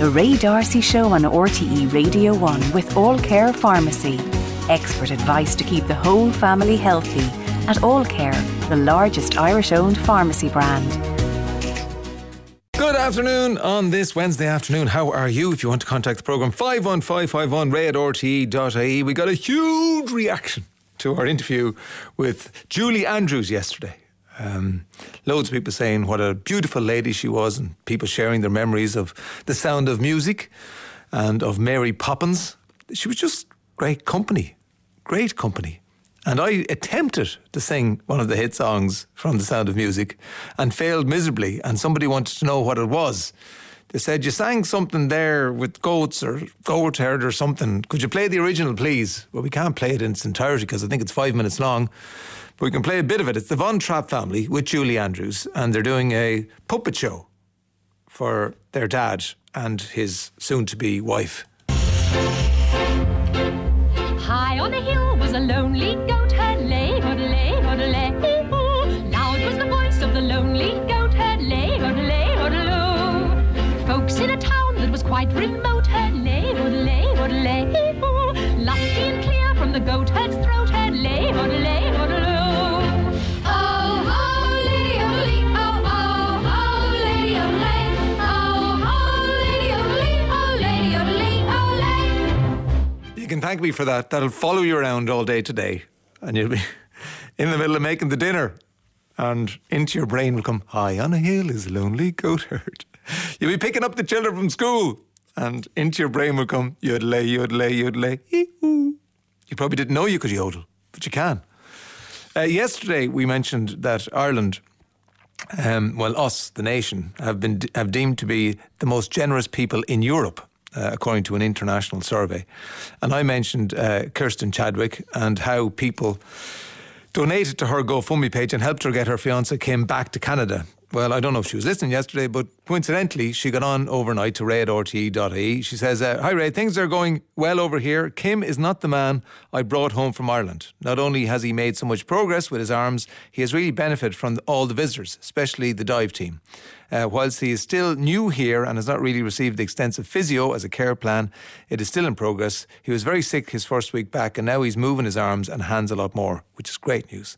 The Ray D'Arcy Show on RTE Radio 1 with All Care Pharmacy. Expert advice to keep the whole family healthy at All Care, the largest Irish-owned pharmacy brand. Good afternoon on this Wednesday afternoon. How are you? If you want to contact the programme, 51551 ray@rte.ie. We got a huge reaction to our interview with Julie Andrews yesterday. Loads of people saying what a beautiful lady she was, and people sharing their memories of The Sound of Music and of Mary Poppins. She was just great company. And I attempted to sing one of the hit songs from The Sound of Music and failed miserably, and somebody wanted to know what it was. They said, you sang something there with goats or goat herd or something. Could you play the original, please? Well, we can't play it in its entirety because I think it's 5 minutes long, but we can play a bit of it. It's the Von Trapp family with Julie Andrews, and they're doing a puppet show for their dad and his soon-to-be wife. High on a hill was a lonely goat herd, lay, hoodlay, hoodlay, hee-hoo. Loud was the voice of the lonely goat herd, lay, hoodlay, hoodloo. Folks in a town that was quite remote herd, lay, hoodlay, hoodlay, hee-hoo. Lusty and clear from the goat herd's throat, herd, lay, hoodlay, hoodloo. Oh, oh, lady, oh, oh, oh, oh, lady, oh, oh, oh, lady, oh, lady, oh, You can thank me for that. That'll follow you around all day today, and you'll be in the middle of making the dinner, and into your brain will come, high on a hill is a lonely goat herd. You'll be picking up the children from school, and into your brain will come, yodelay, yodelay, yodelay, hee-hoo. You probably didn't know you could yodel, but you can. Yesterday we mentioned that Ireland, us, the nation, have deemed to be the most generous people in Europe, according to an international survey. And I mentioned Kirsten Chadwick and how people donated to her GoFundMe page and helped her get her fiancé Kim back to Canada. Well, I don't know if she was listening yesterday, but coincidentally, she got on overnight to ray@rte.ie. She says, hi Ray, things are going well over here. Kim is not the man I brought home from Ireland. Not only has he made so much progress with his arms, he has really benefited from all the visitors, especially the dive team. Whilst he is still new here and has not really received the extensive physio as a care plan, it is still in progress. He was very sick his first week back, and now he's moving his arms and hands a lot more, which is great news.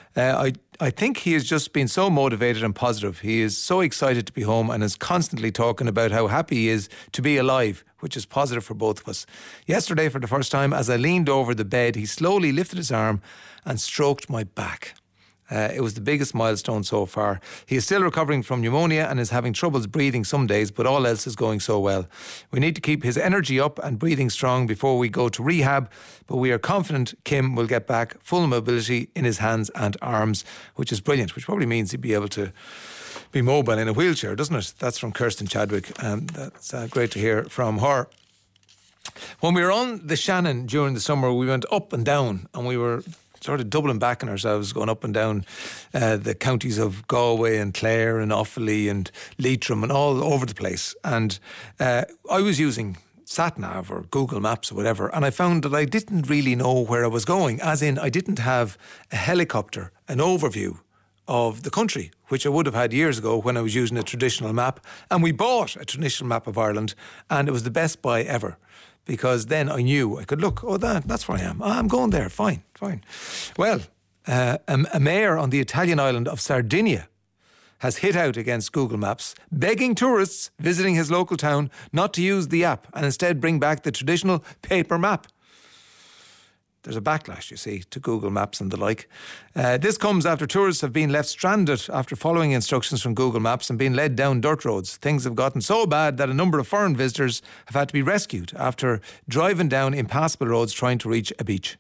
I think he has just been so motivated and positive. He is so excited to be home and is constantly talking about how happy he is to be alive, which is positive for both of us. Yesterday, for the first time, as I leaned over the bed, he slowly lifted his arm and stroked my back. It was the biggest milestone so far. He is still recovering from pneumonia and is having troubles breathing some days, but all else is going so well. We need to keep his energy up and breathing strong before we go to rehab, but we are confident Kim will get back full mobility in his hands and arms, which is brilliant, which probably means he'd be able to be mobile in a wheelchair, doesn't it? That's from Kirsten Chadwick. That's great to hear from her. When we were on the Shannon during the summer, we went up and down, and we were sort of doubling back on ourselves, going up and down the counties of Galway and Clare and Offaly and Leitrim and all over the place. And I was using SatNav or Google Maps or whatever, and I found that I didn't really know where I was going, as in I didn't have a helicopter, an overview of the country, which I would have had years ago when I was using a traditional map. And we bought a traditional map of Ireland, and it was the best buy ever. Because then I knew I could look, that's where I am. I'm going there, fine. Well, a mayor on the Italian island of Sardinia has hit out against Google Maps, begging tourists visiting his local town not to use the app and instead bring back the traditional paper map. There's a backlash, you see, to Google Maps and the like. This comes after tourists have been left stranded after following instructions from Google Maps and being led down dirt roads. Things have gotten so bad that a number of foreign visitors have had to be rescued after driving down impassable roads trying to reach a beach.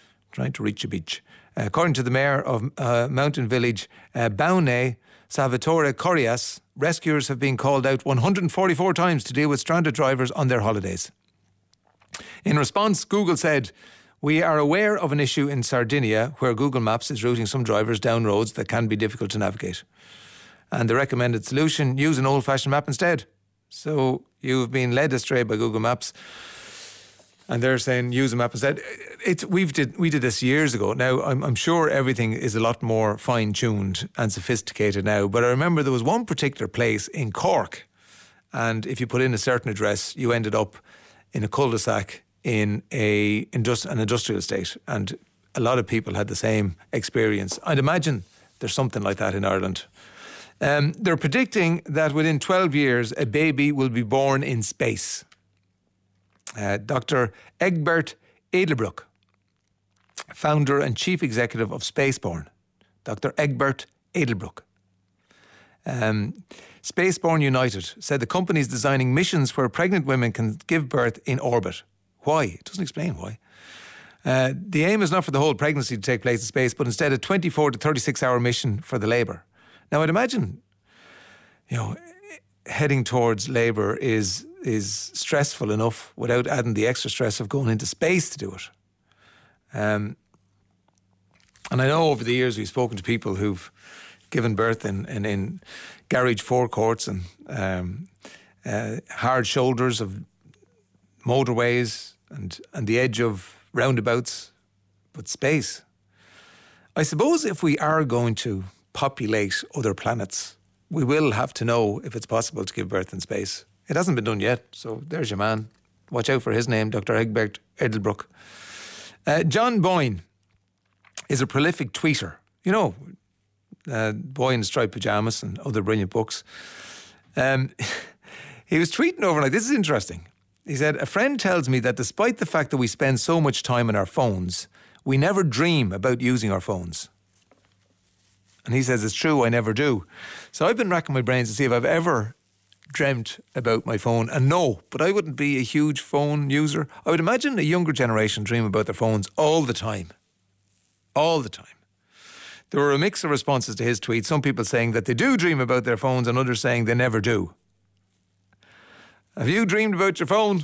According to the mayor of mountain village Baune, Salvatore Corias, rescuers have been called out 144 times to deal with stranded drivers on their holidays. In response, Google said, "We are aware of an issue in Sardinia where Google Maps is routing some drivers down roads that can be difficult to navigate. And the recommended solution, use an old-fashioned map instead." So you've been led astray by Google Maps, and they're saying use a map instead. We did this years ago. Now, I'm sure everything is a lot more fine-tuned and sophisticated now, but I remember there was one particular place in Cork, and if you put in a certain address, you ended up in a cul-de-sac in an industrial estate. And a lot of people had the same experience. I'd imagine there's something like that in Ireland. They're predicting that within 12 years, a baby will be born in space. Dr. Egbert Edelbrock, founder and chief executive of Spaceborne. Dr. Egbert Edelbrock. Spaceborne United said the company is designing missions where pregnant women can give birth in orbit. Why? It doesn't explain why. The aim is not for the whole pregnancy to take place in space, but instead a 24 to 36 hour mission for the labour. Now, I'd imagine, heading towards labour is stressful enough without adding the extra stress of going into space to do it. And I know over the years we've spoken to people who've given birth in garage forecourts and hard shoulders of motorways and the edge of roundabouts, but space. I suppose if we are going to populate other planets, we will have to know if it's possible to give birth in space. It hasn't been done yet, so there's your man. Watch out for his name, Dr. Egbert Edelbrock. John Boyne is a prolific tweeter. Boy in striped pyjamas and other brilliant books. He was tweeting overnight. This is interesting. He said, a friend tells me that despite the fact that we spend so much time on our phones, we never dream about using our phones. And he says, it's true, I never do. So I've been racking my brains to see if I've ever dreamt about my phone. And no, but I wouldn't be a huge phone user. I would imagine a younger generation dream about their phones all the time. All the time. There were a mix of responses to his tweet. Some people saying that they do dream about their phones and others saying they never do. Have you dreamed about your phone?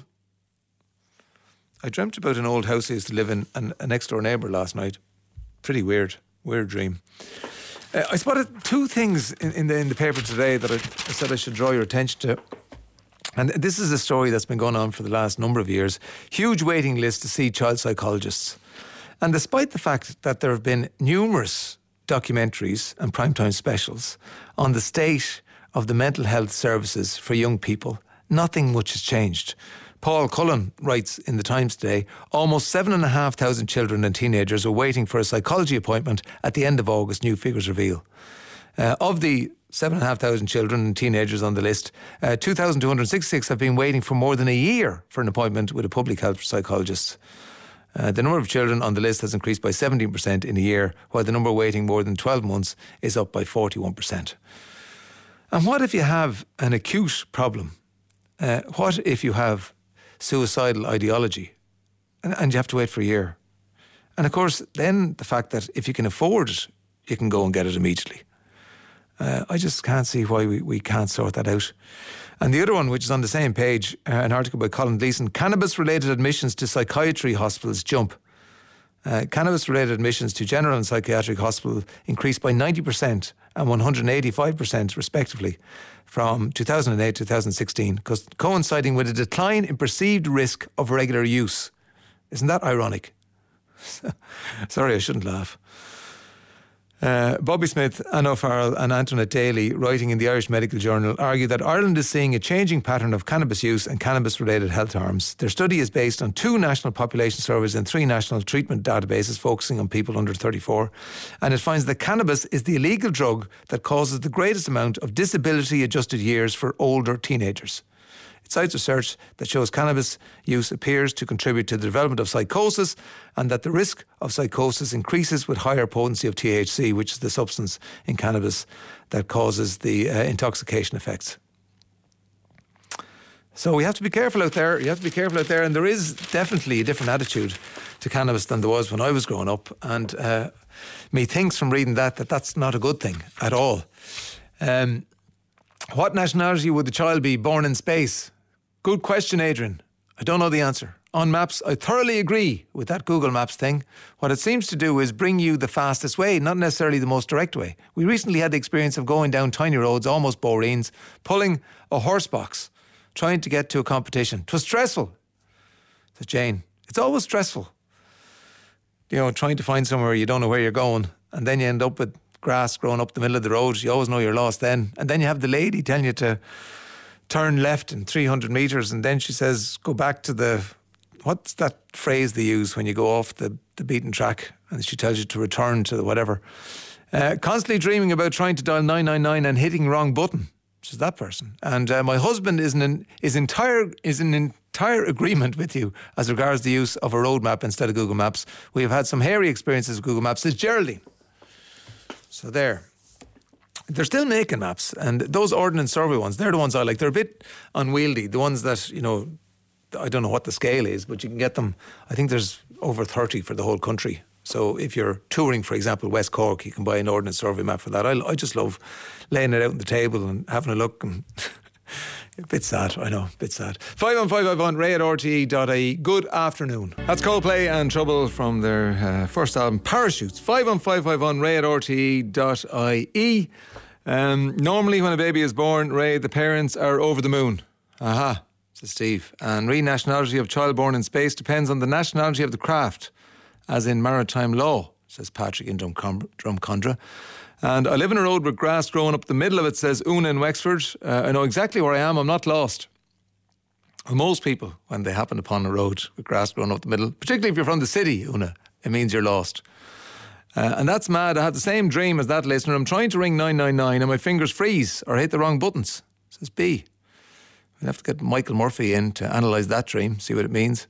I dreamt about an old house I used to live in and a next door neighbour last night. Pretty weird dream. I spotted two things in the paper today that I said I should draw your attention to. And this is a story that's been going on for the last number of years. Huge waiting list to see child psychologists. And despite the fact that there have been numerous documentaries and primetime specials on the state of the mental health services for young people, nothing much has changed. Paul Cullen writes in the Times today, almost 7,500 children and teenagers are waiting for a psychology appointment at the end of August, new figures reveal. Of the 7,500 children and teenagers on the list, 2,266 have been waiting for more than a year for an appointment with a public health psychologist. The number of children on the list has increased by 17% in a year, while the number waiting more than 12 months is up by 41%. And what if you have an acute problem? What if you have suicidal ideology and you have to wait for a year? And of course, then the fact that if you can afford it, you can go and get it immediately. I just can't see why we can't sort that out. And the other one, which is on the same page, an article by Colin Gleeson, cannabis-related admissions to psychiatry hospitals jump. Cannabis-related admissions to general and psychiatric hospital increased by 90% and 185% respectively from 2008 to 2016, coinciding with a decline in perceived risk of regular use. Isn't that ironic? Sorry, I shouldn't laugh. Bobby Smith, Anne O'Farrell and Antoinette Daly, writing in the Irish Medical Journal, argue that Ireland is seeing a changing pattern of cannabis use and cannabis-related health harms. Their study is based on 2 national population surveys and 3 national treatment databases focusing on people under 34, and it finds that cannabis is the illegal drug that causes the greatest amount of disability-adjusted years for older teenagers. It cites research that shows cannabis use appears to contribute to the development of psychosis and that the risk of psychosis increases with higher potency of THC, which is the substance in cannabis that causes the intoxication effects. So we have to be careful out there. You have to be careful out there. And there is definitely a different attitude to cannabis than there was when I was growing up. And methinks from reading that's not a good thing at all. What nationality would the child be born in space? Good question, Adrian. I don't know the answer. On maps, I thoroughly agree with that Google Maps thing. What it seems to do is bring you the fastest way, not necessarily the most direct way. We recently had the experience of going down tiny roads, almost Boreens, pulling a horse box, trying to get to a competition. It was stressful. Said Jane, it's always stressful. Trying to find somewhere you don't know where you're going, and then you end up with grass growing up the middle of the road. You always know you're lost then. And then you have the lady telling you to turn left in 300 metres, and then she says, go back to what's that phrase they use when you go off the beaten track, and she tells you to return to the whatever. Constantly dreaming about trying to dial 999 and hitting wrong button. Which is that person. And my husband is in entire agreement with you as regards the use of a road map instead of Google Maps. We have had some hairy experiences with Google Maps, says Geraldine. So there. They're still making maps, and those Ordnance Survey ones, they're the ones I like. They're a bit unwieldy. The ones that, I don't know what the scale is, but you can get them. I think there's over 30 for the whole country. So if you're touring, for example, West Cork, you can buy an Ordnance Survey map for that. I just love laying it out on the table and having a look. And a bit sad, I know, a bit sad. 51551 ray@rte.ie. Good afternoon. That's Coldplay and Trouble from their first album, Parachutes. 51551 ray@rte.ie. Normally when a baby is born, Ray, the parents are over the moon. Aha, says Steve. And re-nationality of child born in space depends on the nationality of the craft, as in maritime law, says Patrick in Drumcondra. And I live in a road with grass growing up the middle of it, says Una in Wexford. I know exactly where I am, I'm not lost. Well, most people, when they happen upon a road with grass growing up the middle, particularly if you're from the city, Una, it means you're lost. And that's mad. I had the same dream as that listener. I'm trying to ring 999 and my fingers freeze or hit the wrong buttons, says B. We'll have to get Michael Murphy in to analyse that dream, see what it means.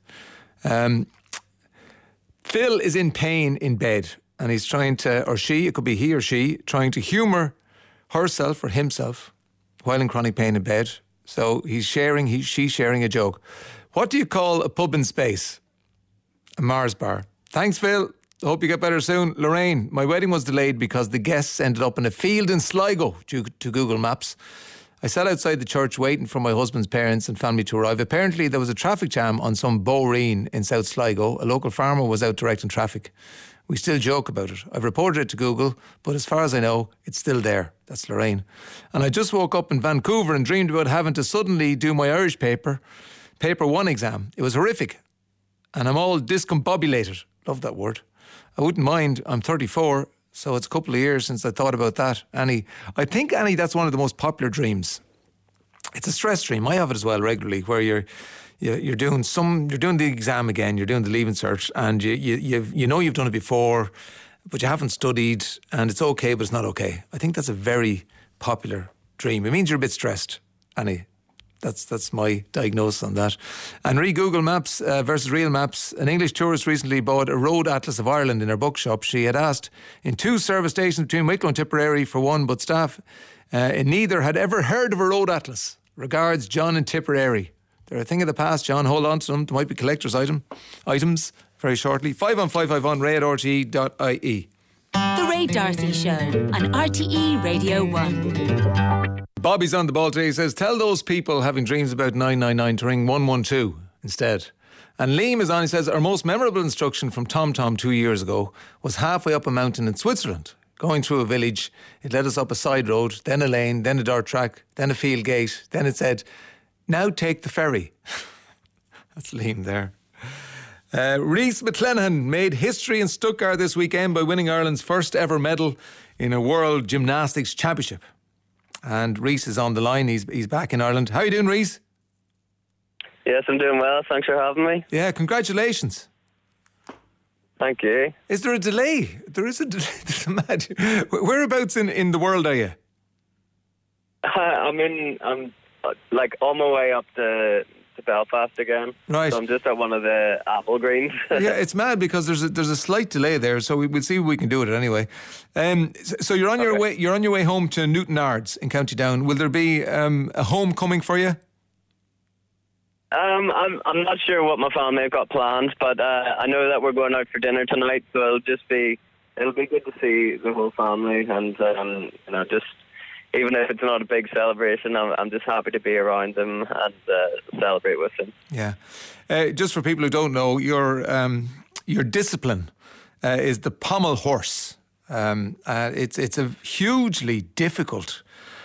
Phil is in pain in bed and he's trying to, or she, it could be he or she, trying to humour herself or himself while in chronic pain in bed. So she's sharing a joke. What do you call a pub in space? A Mars bar. Thanks, Phil. Hope you get better soon. Lorraine, my wedding was delayed because the guests ended up in a field in Sligo due to Google Maps. I sat outside the church waiting for my husband's parents and family to arrive. Apparently there was a traffic jam on some Boreen in South Sligo. A local farmer was out directing traffic. We still joke about it. I've reported it to Google, but as far as I know, it's still there. That's Lorraine. And I just woke up in Vancouver and dreamed about having to suddenly do my Irish paper 1 exam. It was horrific. And I'm all discombobulated. Love that word. I wouldn't mind. I'm 34, so it's a couple of years since I thought about that. Annie, I think, Annie, that's one of the most popular dreams. It's a stress dream. I have it as well regularly, where you're doing the exam again, you're doing the Leaving Cert, and you know you've done it before, but you haven't studied, and it's okay, but it's not okay. I think that's a very popular dream. It means you're a bit stressed, Annie. That's my diagnosis on that. And Google Maps versus real maps. An English tourist recently bought a road atlas of Ireland in her bookshop. She had asked in 2 service stations between Wicklow and Tipperary for one, but staff in neither had ever heard of a road atlas. Regards, John in Tipperary. They're a thing of the past, John. Hold on to them. There might be collector's items very shortly. 51551 ray@rte.ie. The Ray D'Arcy Show on RTE Radio 1. Bobby's on the ball today. He says, tell those people having dreams about 999 to ring 112 instead. And Liam is on. He says, our most memorable instruction from TomTom 2 years ago was halfway up a mountain in Switzerland. Going through a village, it led us up a side road, then a lane, then a dirt track, then a field gate. Then it said, now take the ferry. That's Liam there. Rhys McClenaghan made history in Stuttgart this weekend by winning Ireland's first ever medal in a World Gymnastics Championship. And Rhys is on the line. He's back in Ireland. How are you doing, Rhys? Yes, I'm doing well. Thanks for having me. Yeah, congratulations. Thank you. Is there a delay? There is a delay. There's a mad... Whereabouts in the world are you? I'm like on my way up to Belfast again. Right. So I'm just at one of the Apple Greens. Yeah, it's mad because there's a slight delay there, so we'll see if we can do it anyway. So you're on your way. You're on your way home to Newtownards in County Down. Will there be a homecoming for you? I'm not sure what my family have got planned, but I know that we're going out for dinner tonight, so it'll be good to see the whole family, and just. Even if it's not a big celebration, I'm just happy to be around them and celebrate with them. Yeah. Just for people who don't know, your discipline is the pommel horse. It's a hugely difficult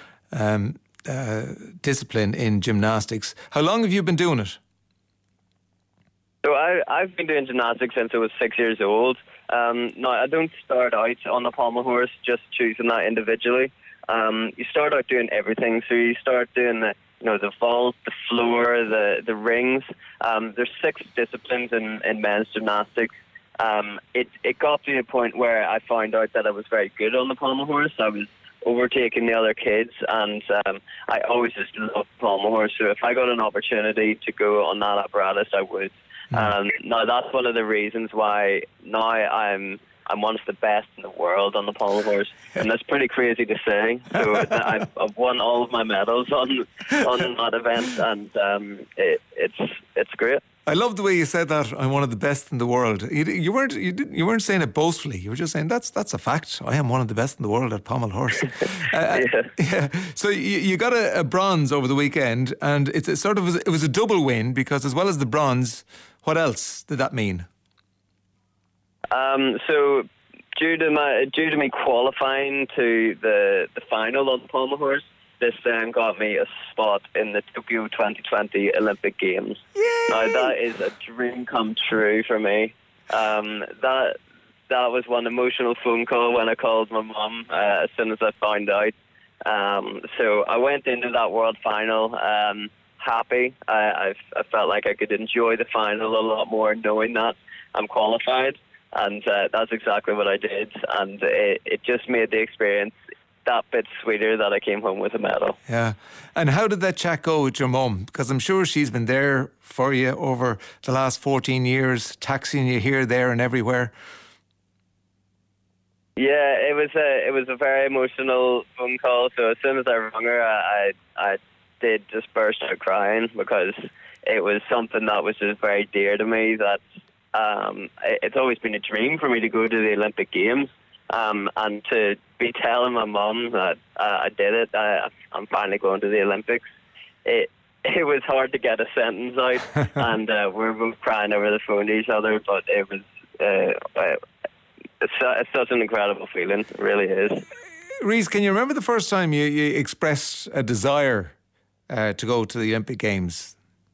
discipline in gymnastics. How long have you been doing it? So I've been doing gymnastics since I was 6 years old. Now, I don't start out on the pommel horse, just choosing that individually. You start out doing everything. So you start doing the vault, the floor, the rings. There's 6 disciplines in men's gymnastics. It got to the point where I found out that I was very good on the pommel horse. I was overtaking the other kids, and I always just loved pommel horse. So if I got an opportunity to go on that apparatus, I would. Now that's one of the reasons why now I'm one of the best in the world on the pommel horse, and that's pretty crazy to say. So I've won all of my medals on that event, and it's great. I love the way you said that. I'm one of the best in the world. You weren't saying it boastfully. You were just saying that's a fact. I am one of the best in the world at pommel horse. Yeah. So you got a bronze over the weekend, and it was a double win because as well as the bronze, what else did that mean? So due to me qualifying to the final on the pommel horse, this then got me a spot in the Tokyo 2020 Olympic Games. Yay! Now that is a dream come true for me. That was one emotional phone call when I called my mum as soon as I found out. So I went into that world final happy. I felt like I could enjoy the final a lot more knowing that I'm qualified, and that's exactly what I did. And it just made the experience that bit sweeter that I came home with a medal. Yeah. And how did that chat go with your mum? Because I'm sure she's been there for you over the last 14 years, taxiing you here, there and everywhere. Yeah, it was a very emotional phone call. So as soon as I rang her, I did just burst out crying because it was something that was just very dear to me. That it's always been a dream for me to go to the Olympic Games. And to be telling my mum that I did it, I'm finally going to the Olympics. It was hard to get a sentence out, and we're both crying over the phone to each other. But it was it's such an incredible feeling. It really is. Reece, can you remember the first time you expressed a desire to go to the Olympic Games?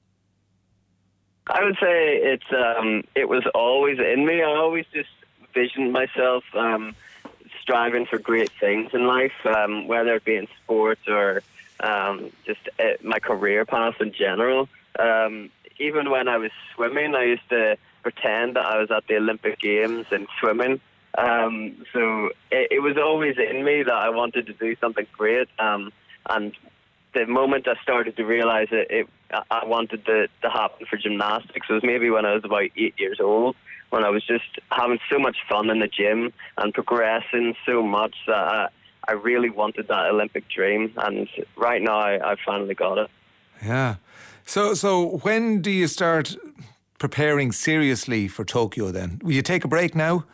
I would say it was always in me. I always just visioned myself striving for great things in life, whether it be in sports or just my career path in general. Even when I was swimming, I used to pretend that I was at the Olympic Games in swimming. So it was always in me that I wanted to do something great. And the moment I started to realise I wanted to happen for gymnastics was maybe when I was about 8 years old, when I was just having so much fun in the gym and progressing so much that I really wanted that Olympic dream. And right now I finally got it. Yeah. So when do you start preparing seriously for Tokyo then? Will you take a break now?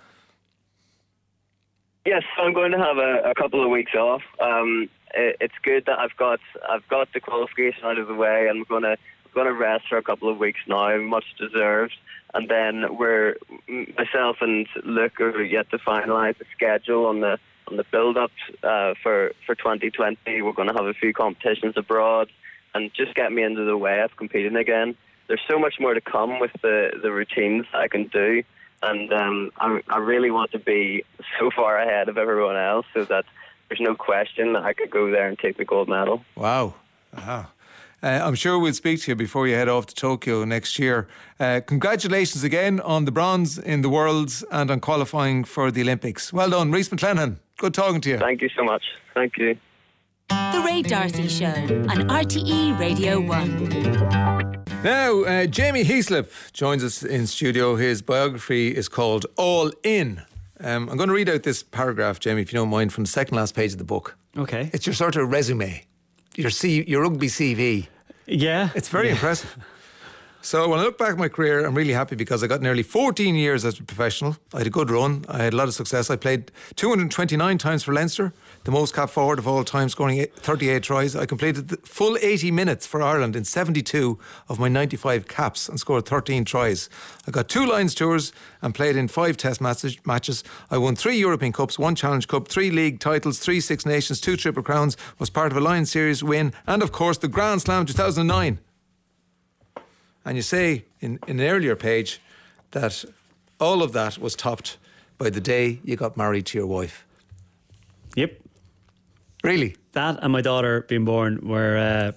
Yes, I'm going to have a couple of weeks off. It's good that I've got the qualification out of the way, and I'm going to rest for a couple of weeks now, much deserved. And then myself and Luke are yet to finalise the schedule on the build-up for 2020. We're going to have a few competitions abroad and just get me into the way of competing again. There's so much more to come with the routines I can do, and I really want to be so far ahead of everyone else so that there's no question that I could go there and take the gold medal. Wow. Uh-huh. I'm sure we'll speak to you before you head off to Tokyo next year. Congratulations again on the bronze in the Worlds and on qualifying for the Olympics. Well done, Reece McClenaghan. Good talking to you. Thank you so much. Thank you. The Ray D'Arcy Show on RTE Radio 1. Now, Jamie Heaslip joins us in studio. His biography is called All In. I'm going to read out this paragraph, Jamie, if you don't mind, from the second last page of the book. Okay. It's your sort of resume, your rugby CV. Yeah. It's very impressive. So when I look back at my career, I'm really happy because I got nearly 14 years as a professional. I had a good run. I had a lot of success. I played 229 times for Leinster, the most cap forward of all time, scoring 38 tries. I completed the full 80 minutes for Ireland in 72 of my 95 caps and scored 13 tries. I got 2 Lions tours and played in 5 test matches. I won 3 European Cups, 1 Challenge Cup, 3 league titles, 3 Six Nations, 2 Triple Crowns, was part of a Lions Series win, and of course the Grand Slam 2009. And you say in an earlier page that all of that was topped by the day you got married to your wife. Yep. Really? That and my daughter being born were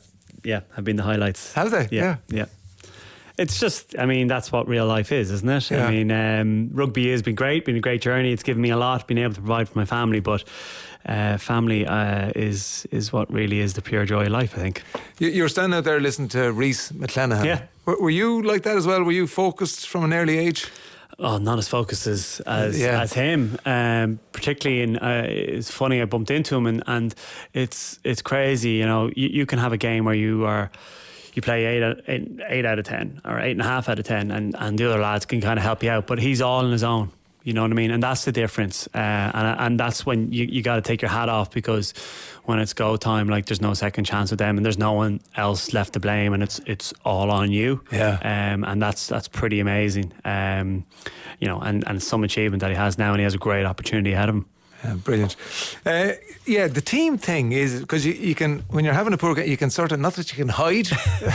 have been the highlights. Have they? Yeah. It's just, I mean, that's what real life is, isn't it? Yeah. I mean, rugby has been great, been a great journey. It's given me a lot, been able to provide for my family, but family is what really is the pure joy of life, I think. You were standing out there listening to Rhys McClenaghan. Yeah. Were you like that as well? Were you focused from an early age? Oh, not as focused as him. Particularly in, it's funny, I bumped into him and it's crazy. You know, you can have a game where you play 8 out of 10 or 8.5 out of 10 and the other lads can kind of help you out, but he's all on his own. You know what I mean? And that's the difference. And that's when you got to take your hat off, because when it's go time, like, there's no second chance with them and there's no one else left to blame, and it's all on you. Yeah. And that's pretty amazing. You know, and some achievement that he has now, and he has a great opportunity ahead of him. Brilliant. The team thing is, because you can, when you're having a poor game, you can sort of, not that you can hide,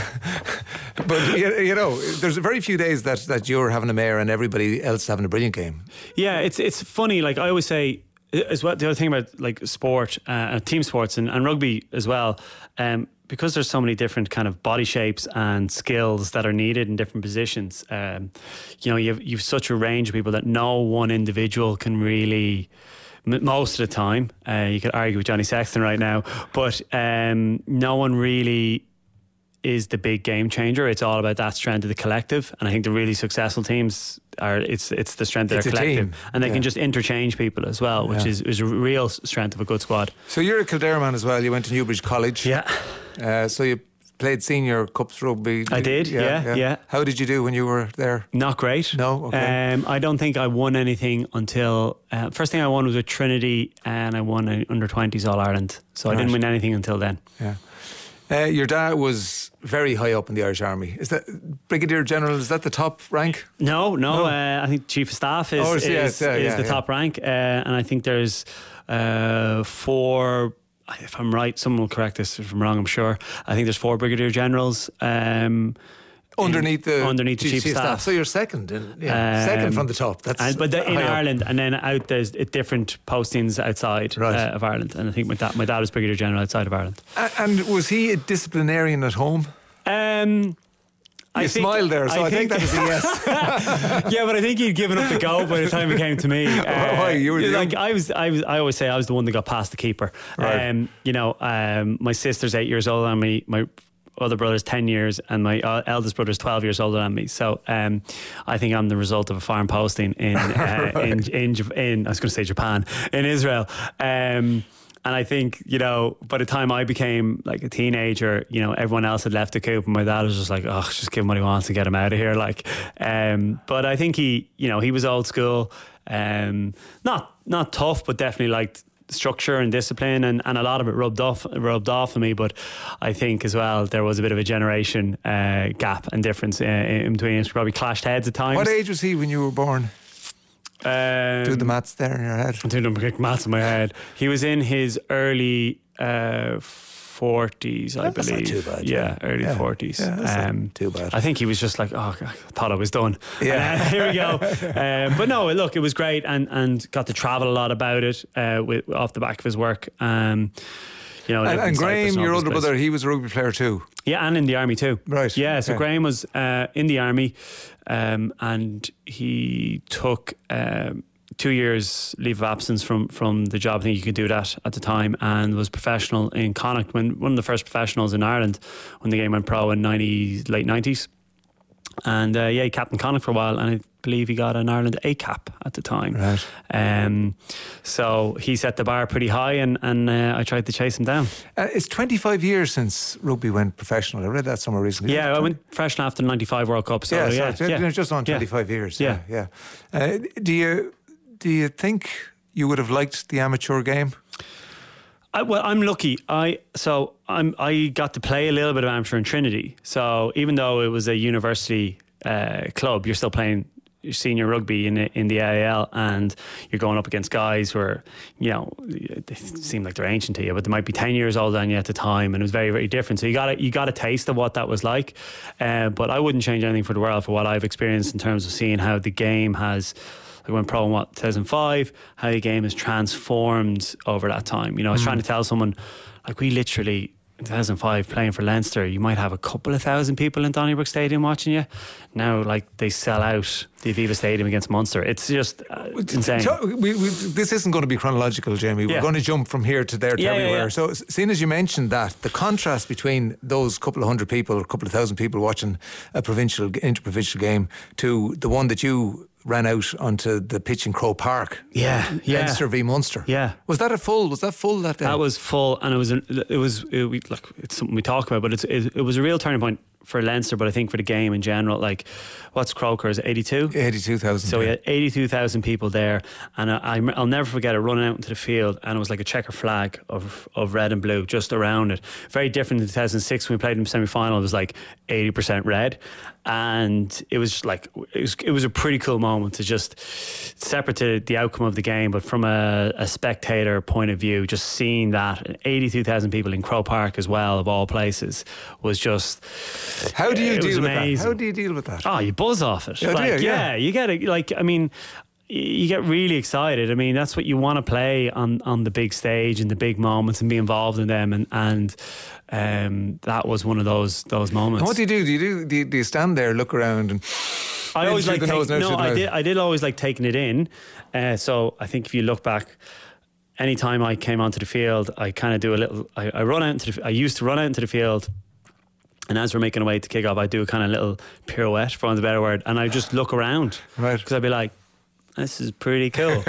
but you know, there's very few days that you're having a mare and everybody else having a brilliant game. Yeah, it's funny. Like I always say, as well, the other thing about like sport, team sports and rugby as well, because there's so many different kind of body shapes and skills that are needed in different positions. You know, you've such a range of people that no one individual can really. Most of the time, you could argue with Johnny Sexton right now, but no one really is the big game changer. It's all about that strength of the collective, and I think the really successful teams it's the strength of their collective, and they can just interchange people as well, which is a real strength of a good squad. So you're a Kildare man as well. You went to Newbridge College. Yeah. So you played senior cups rugby. I did, yeah. How did you do when you were there? Not great. No? Okay. I don't think I won anything until... first thing I won was with Trinity, and I won an under-20s All-Ireland. So I didn't win anything until then. Yeah. Your dad was very high up in the Irish Army. Is that Brigadier General? Is that the top rank? No. I think Chief of Staff is the top rank. And I think there's 4... If I'm right, someone will correct us if I'm wrong, I'm sure. I think there's 4 Brigadier Generals underneath the Chief of Staff. So you're second, second from the top. That's in Ireland, and then out there's different postings outside of Ireland. And I think my dad was Brigadier General outside of Ireland. And was he a disciplinarian at home? You smiled there, so I think that is a yes. Yeah, but I think he'd given up the go by the time it came to me. Why? You were like I always say I was the one that got past the keeper. Right. You know, my sister's 8 years older than me. My other brother's 10 years, and my eldest brother's 12 years older than me. So I think I'm the result of a foreign posting in I was going to say Japan, in Israel. And I think, you know, by the time I became like a teenager, you know, everyone else had left the coop, and my dad was just like, oh, just give him what he wants and get him out of here. Like, but I think he was old school, not tough, but definitely liked structure and discipline, and a lot of it rubbed off on me. But I think as well there was a bit of a generation gap and difference in between us. We probably clashed heads at times. What age was he when you were born? Do the maths there in your head. I'm doing the maths in my head. He was in his early 40s, I believe. That's not too bad. Yeah, early 40s. Yeah, that's not too bad. I think he was just like, oh, I thought I was done. Yeah. Here we go. But no, look, it was great, and got to travel a lot about it off the back of his work. You know, and Graham, your older brother, he was a rugby player too. Yeah, and in the army too. Right. Yeah, so Graham was in the army, and he took 2 years leave of absence from the job. I think you could do that at the time, and was professional in Connacht, when one of the first professionals in Ireland when the game went pro in late 90s. And he captained Connacht for a while, and I believe he got an Ireland A cap at the time. Right. So he set the bar pretty high, and I tried to chase him down. It's 25 years since rugby went professional. I read that somewhere recently. Yeah, I went professional after the 95 World Cup. So just on 25 years. Yeah. Do you think you would have liked the amateur game? Well, I'm lucky. I got to play a little bit of amateur in Trinity. So even though it was a university club, you're still playing senior rugby in the AIL, and you're going up against guys who are, you know, they seem like they're ancient to you, but they might be 10 years older than you at the time, and it was very, very different. So you got a taste of what that was like. But I wouldn't change anything for the world for what I've experienced in terms of seeing how the game has. I went pro in 2005, how the game has transformed over that time. You know, I was trying to tell someone, like, we literally in 2005 playing for Leinster, you might have a couple of thousand people in Donnybrook Stadium watching you. Now, like, they sell out the Aviva Stadium against Munster. It's just insane. So this isn't going to be chronological, Jamie. We're going to jump from here to there to everywhere. Yeah. So, seeing as you mentioned that, the contrast between those couple of hundred people, or a couple of thousand people watching a interprovincial game to the one that you ran out onto the pitch in Croke Park. Leinster v Munster. Yeah. Was that full that day? That was full, and it's something we talk about, but it was a real turning point for Leinster, but I think for the game in general. Like, what's Croker? Is it 82? 82,000. So we had 82,000 people there, and I'll never forget it, running out into the field, and it was like a checker flag of red and blue just around it. Very different in 2006 when we played in the semi-final. It was like 80% red, and it was like it was a pretty cool moment to just, separate to the outcome of the game, but from a spectator point of view, just seeing that 82,000 people in Croke Park as well, of all places, was just. How do you deal with amazing. that? How do you deal with that? Oh, you buzz off it. Yeah, you get it. Like, I mean, you get really excited. I mean, that's what you want to play on the big stage and the big moments and be involved in them. And that was one of those moments. And what do you do? Do you stand there, look around, and I always like I did always like taking it in. So I think if you look back, anytime I came onto the field, I kind of do a little. I used to run out into the field. And as we're making our way to kick off, I do a kind of little pirouette, for want of a better word, and I just look around, right? Because I'd be like, "This is pretty cool."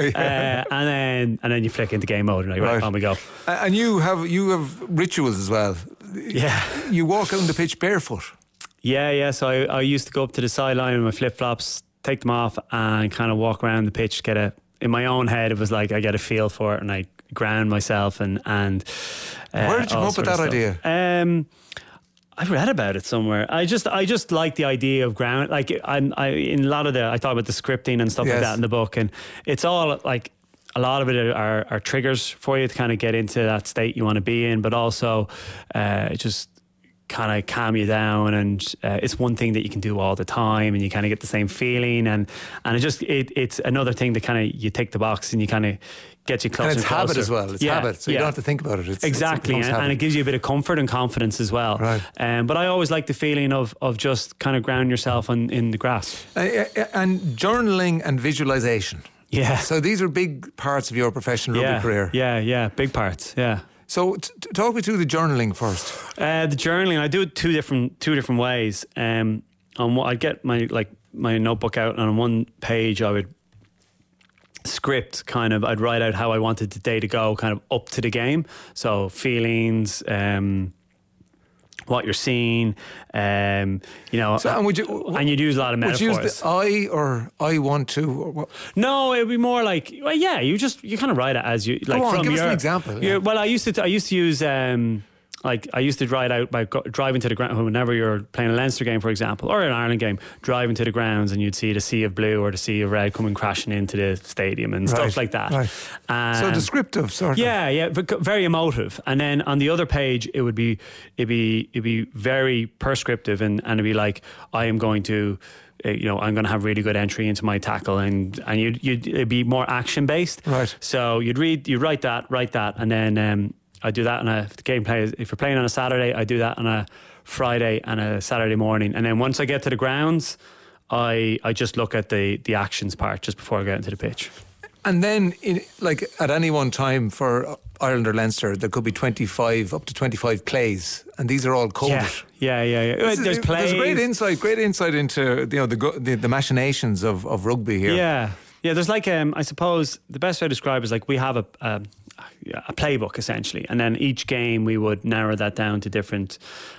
and then you flick into game mode, and like, right, on we go. And you have rituals as well. Yeah, you walk out on the pitch barefoot. Yeah. So I used to go up to the sideline with my flip flops, take them off, and kind of walk around the pitch. In my own head, it was like I get a feel for it, and I ground myself and. Where did you come up with that idea? I've read about it somewhere. I just like the idea of ground. Like, in a lot of I talk about the scripting and stuff like that in the book, and it's all like, a lot of it are triggers for you to kind of get into that state you want to be in, but also just kind of calm you down, and it's one thing that you can do all the time, and you kind of get the same feeling, and it's another thing that kind of, you tick the box and you kind of gets you closer. And it's habit as well. It's habit, so you don't have to think about it. Exactly, and it gives you a bit of comfort and confidence as well. Right. But I always like the feeling of just kind of ground yourself in the grass. And journaling and visualisation. Yeah. So these are big parts of your professional rugby career. Yeah, big parts. Yeah. So talk me through the journaling first. The journaling, I do it two different ways. I'd get my notebook out, and on one page I would script I'd write out how I wanted the day to go, kind of up to the game. So feelings, what you're seeing, and you'd use a lot of metaphors. Would you use the I or I want to? Or what? No, it'd be more like, well, yeah, you kind of write it as you like. Go on, from give us an example. Yeah. Well, I used to use I used to write out by driving to the ground whenever you're playing a Leinster game, for example, or an Ireland game, driving to the grounds, and you'd see the sea of blue or the sea of red coming crashing into the stadium and stuff like that. Right. So descriptive, sort of. Yeah, very emotive. And then on the other page, it'd be very prescriptive, and it'd be like, I am going to. I'm going to have really good entry into my tackle, and it'd be more action based. Right. So you'd write that, and then I do that on a gameplay. If you're playing on a Saturday, I do that on a Friday and a Saturday morning. And then once I get to the grounds, I just look at the actions part just before I get into the pitch. And then, at any one time for Ireland or Leinster, there could be up to 25 plays, and these are all coded. Yeah. There's plays. There's great insight into the machinations of rugby here. Yeah. There's I suppose the best way to describe it is like we have a playbook essentially, and then each game we would narrow that down to different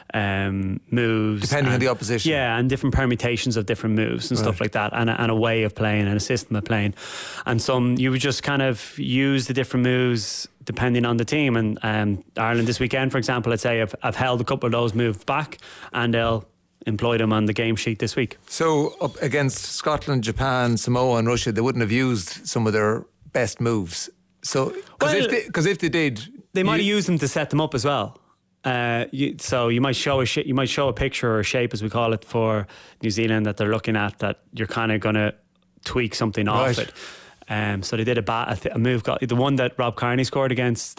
moves depending on the opposition. Yeah, and different permutations of different moves and stuff like that, and a way of playing and a system of playing. And some you would just kind of use the different moves depending on the team. And Ireland this weekend, for example, let's say I've held a couple of those moves back, and they'll employ them on the game sheet this week. So up against Scotland, Japan, Samoa and Russia, they wouldn't have used some of their best moves. So because if they did, they might have used them to set them up as well. So you might show a picture or a shape, as we call it, for New Zealand that they're looking at, that you're kind of going to tweak something off it. So they did a move, got the one that Rob Kearney scored against,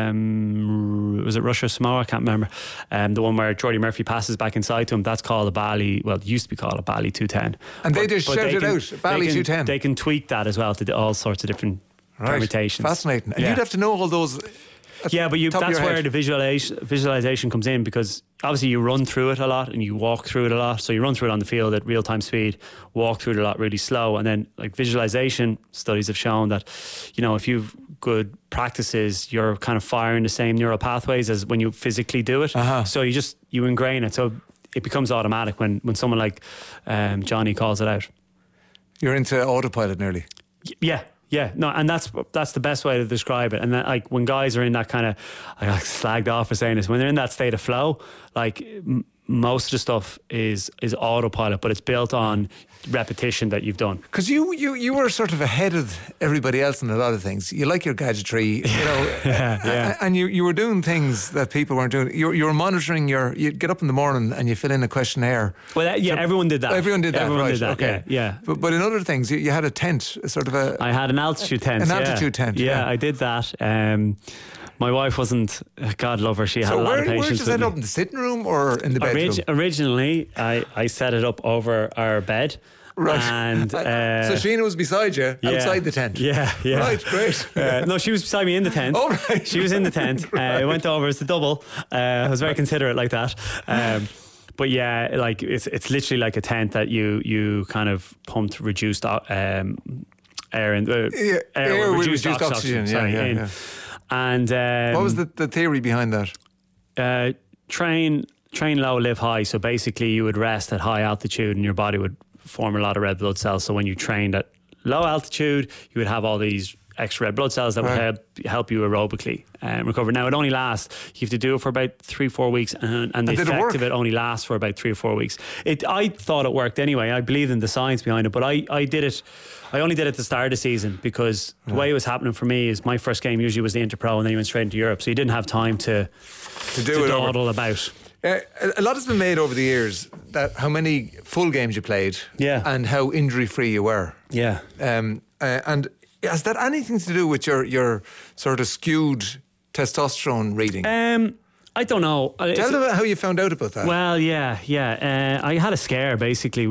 was it Russia or Samoa? I can't remember. The one where Jordy Murphy passes back inside to him, that's called a Bally, well, it used to be called a Bally 210. And they just shouted out, Bally 210. They can tweak that as well to do all sorts of different permutations. Fascinating. And you'd have to know all those. Yeah, but that's where the visualization comes in, because obviously you run through it a lot and you walk through it a lot. So you run through it on the field at real-time speed, walk through it a lot really slow, and then like visualization studies have shown that, you know, if you've good practices, you're kind of firing the same neural pathways as when you physically do it. So you ingrain it, so it becomes automatic when someone like Johnny calls it out. You're into autopilot nearly. Yeah, no, and that's the best way to describe it. And that, like, when guys are in that kind of, I got slagged off for saying this, when they're in that state of flow, like most of the stuff is autopilot, but it's built on repetition that you've done. Because you were sort of ahead of everybody else in a lot of things. You like your gadgetry, you know, and you were doing things that people weren't doing. You were monitoring you'd get up in the morning and you fill in a questionnaire. Well, everyone did that. Everyone did that. Everyone right, did that. Okay. Yeah. But in other things, you had a tent, sort of a. I had an altitude tent. An altitude tent. Yeah, I did that. My wife wasn't, God love her, she had a lot of patience. Where did you set it up, in the sitting room or in the bedroom? Originally, I set it up over our bed. Right. And so Sheena was beside you outside the tent. Yeah. Right, great. No, she was beside me in the tent. Oh, right. She was in the tent. It went over as a double. I was very considerate like that. But yeah, like it's literally like a tent that you kind of pumped reduced air in air with reduced oxygen. Yeah. And what was the theory behind that? Train low, live high. So basically, you would rest at high altitude, and your body would form a lot of red blood cells. So when you trained at low altitude, you would have all these extra red blood cells that would help you aerobically recover. Now, it only lasts, you have to do it for about 3-4 weeks, and the effect of it only lasts for about 3 or 4 weeks. I thought it worked anyway. I believed in the science behind it, but I did it. I only did it at the start of the season, because the way it was happening for me is my first game usually was the Interpro, and then you went straight into Europe, so you didn't have time to dawdle about. A lot has been made over the years that how many full games you played, and how injury free you were. Yeah. And has that anything to do with your sort of skewed testosterone reading? I don't know. Tell them how you found out about that. Well, yeah. I had a scare, basically.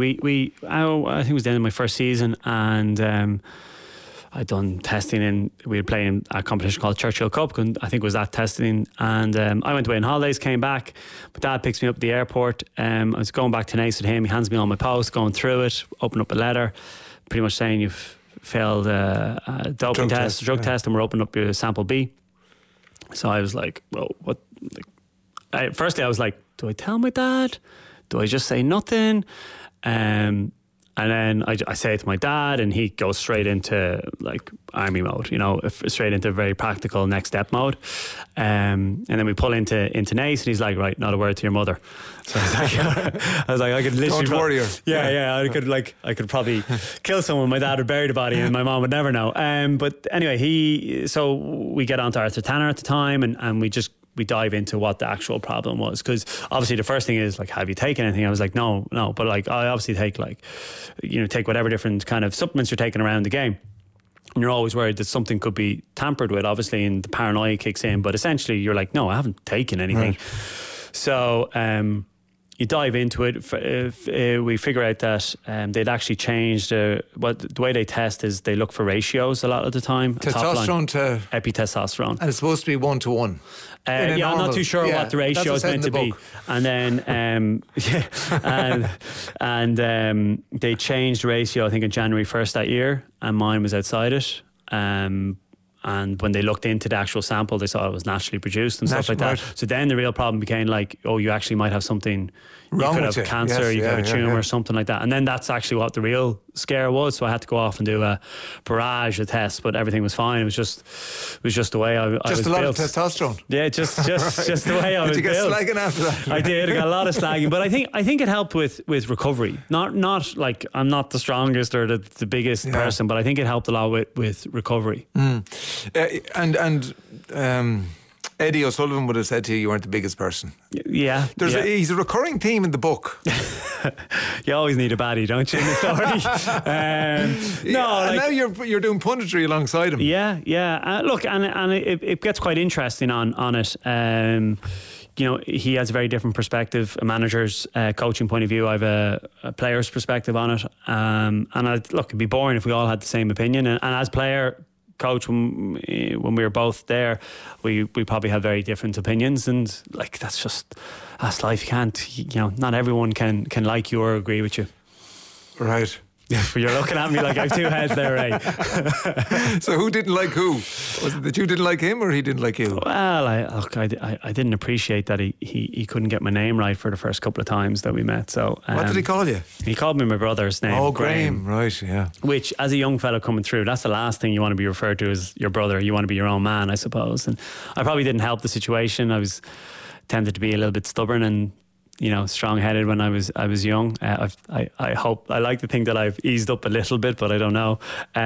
I think it was the end of my first season, and I'd done testing, and we were playing a competition called Churchill Cup, and I think it was that testing. And I went away on holidays, came back. My dad picks me up at the airport. I was going back to Nace with him. He hands me on my post, going through it, open up a letter, pretty much saying you've failed a doping test, drug test, and we're opening up your sample B. So I was like, well, what? Firstly, I was like, do I tell my dad? Do I just say nothing? And then I say it to my dad, and he goes straight into like army mode, straight into very practical next step mode. And then we pull into Nace, and he's like, right, not a word to your mother. So I was like, I could literally. Don't worry her. Yeah. I could probably kill someone. My dad would bury the body, and my mom would never know. But anyway, so we get onto Arthur Tanner at the time, and we dive into what the actual problem was, because obviously the first thing is like, have you taken anything? I was like, no, but like I obviously take take whatever different kind of supplements you're taking around the game, and you're always worried that something could be tampered with, obviously, and the paranoia kicks in. But essentially you're like, no, I haven't taken anything. Right. So you dive into it. We figure out that they'd actually changed the way they test is they look for ratios a lot of the time. Testosterone to epitestosterone, and it's supposed to be 1-to-1. I'm not too sure what the ratio is meant to be. And then they changed the ratio, I think, on January 1st that year, and mine was outside it. And when they looked into the actual sample, they saw it was naturally produced and stuff like that. Right. So then the real problem became like, oh, you actually might have something. Wrong, you could have cancer, you could have a tumour or something like that. And then that's actually what the real scare was. So I had to go off and do a barrage of tests, but everything was fine. It was just the way I was built. Just a lot of testosterone. Yeah, just the way I was built. Did you get slagging after that? I did. I got a lot of slagging, but I think it helped with recovery. Not like I'm not the strongest or the biggest person, but I think it helped a lot with recovery. And Eddie O'Sullivan would have said to you weren't the biggest person. Yeah. He's a recurring theme in the book. You always need a baddie, don't you, in the story? And now you're doing punditry alongside him. Yeah. Look, and it gets quite interesting on it. He has a very different perspective, a manager's coaching point of view. I have a player's perspective on it. It'd be boring if we all had the same opinion. And as player, coach, when we were both there, we probably had very different opinions. And that's life. You can't, not everyone can like you or agree with you. Right. You're looking at me like I have two heads there, Ray. So who didn't like who? Was it that you didn't like him or he didn't like you? Well, I didn't appreciate that he couldn't get my name right for the first couple of times that we met. So what did he call you? He called me my brother's name. Oh, Graham. Right, yeah. Which, as a young fella coming through, that's the last thing you want to be referred to as your brother. You want to be your own man, I suppose. And I probably didn't help the situation. I was tended to be a little bit stubborn and strong-headed when I was young. I like to think that I've eased up a little bit, but I don't know.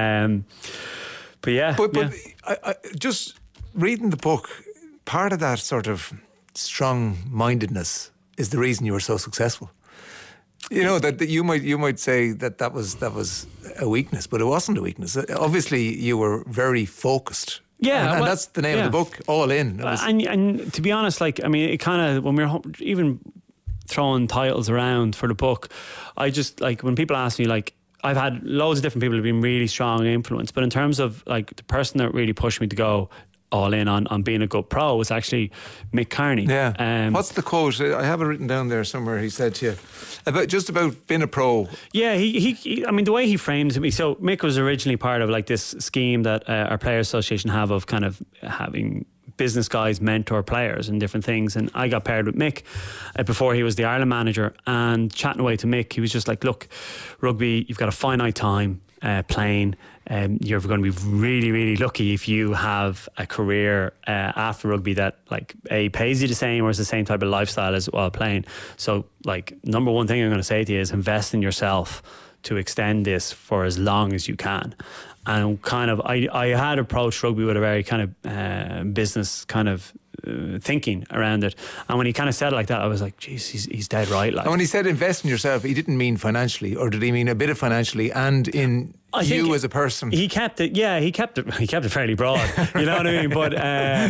But yeah. But I just reading the book, part of that sort of strong-mindedness is the reason you were so successful. That you might say that was a weakness, but it wasn't a weakness. Obviously, you were very focused. Yeah, and that's the name of the book, All In. And to be honest, it kind of, when we're even throwing titles around for the book, I just, when people ask me, I've had loads of different people who've been really strong influence, but in terms of the person that really pushed me to go all in on being a good pro was actually Mick Carney. Yeah. What's the quote? I have it written down there somewhere. He said to you about being a pro. Yeah, he I mean, the way he framed it to me. So Mick was originally part of this scheme that our Players Association have of kind of having business guys mentor players and different things, and I got paired with Mick before he was the Ireland manager, and chatting away to Mick, he was just like, look, rugby, you've got a finite time playing. You're going to be really, really lucky if you have a career after rugby that A, pays you the same or is the same type of lifestyle as while playing. So number one thing I'm going to say to you is invest in yourself to extend this for as long as you can. And kind of I had approached rugby with a very kind of business kind of thinking around it, and when he kind of said it like that, I was like, geez, he's dead right. And when he said invest in yourself, he didn't mean financially, or did he mean a bit of financially and in you as a person? He kept it. Yeah, he kept it fairly broad. You know what I mean? But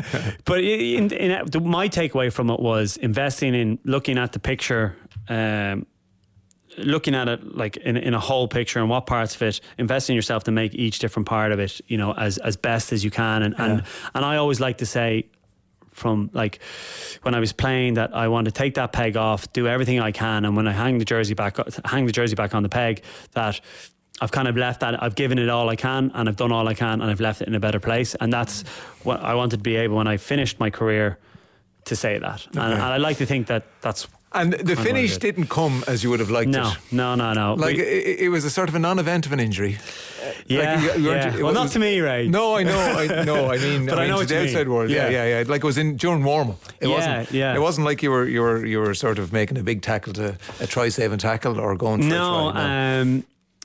my takeaway from it was investing in looking at the picture. Looking at it in a whole picture and what parts of it, invest in yourself to make each different part of it, as best as you can. And I always like to say, from when I was playing, that I want to take that peg off, do everything I can, and when I hang the jersey back on the peg, that I've kind of left that, I've given it all I can and I've done all I can and I've left it in a better place. And that's what I wanted to be able, when I finished my career, to say that. Okay. And I like to think that that's. And the finish didn't come as you would have liked it. No. It was a sort of a non-event of an injury. Yeah. Well, not to me, Ray. No, I know. I mean, but I know to the outside world. Yeah. It was during warm-up. It wasn't like you were sort of making a big tackle to a try-saving tackle or going for a try.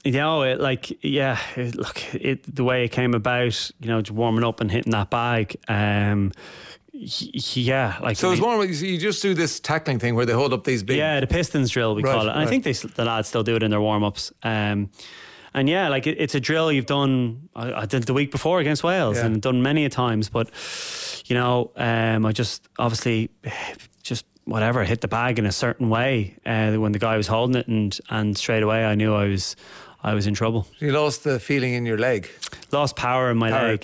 The way it came about, just warming up and hitting that bag. So it's more like you just do this tackling thing where they hold up these big. Yeah, the Pistons drill we call it. And I think the lads still do it in their warm-ups. It's a drill you've done. I did the week before against Wales and done many a times. But I just obviously whatever, hit the bag in a certain way when the guy was holding it, and straight away I knew I was in trouble. You lost the feeling in your leg. Lost power in my leg.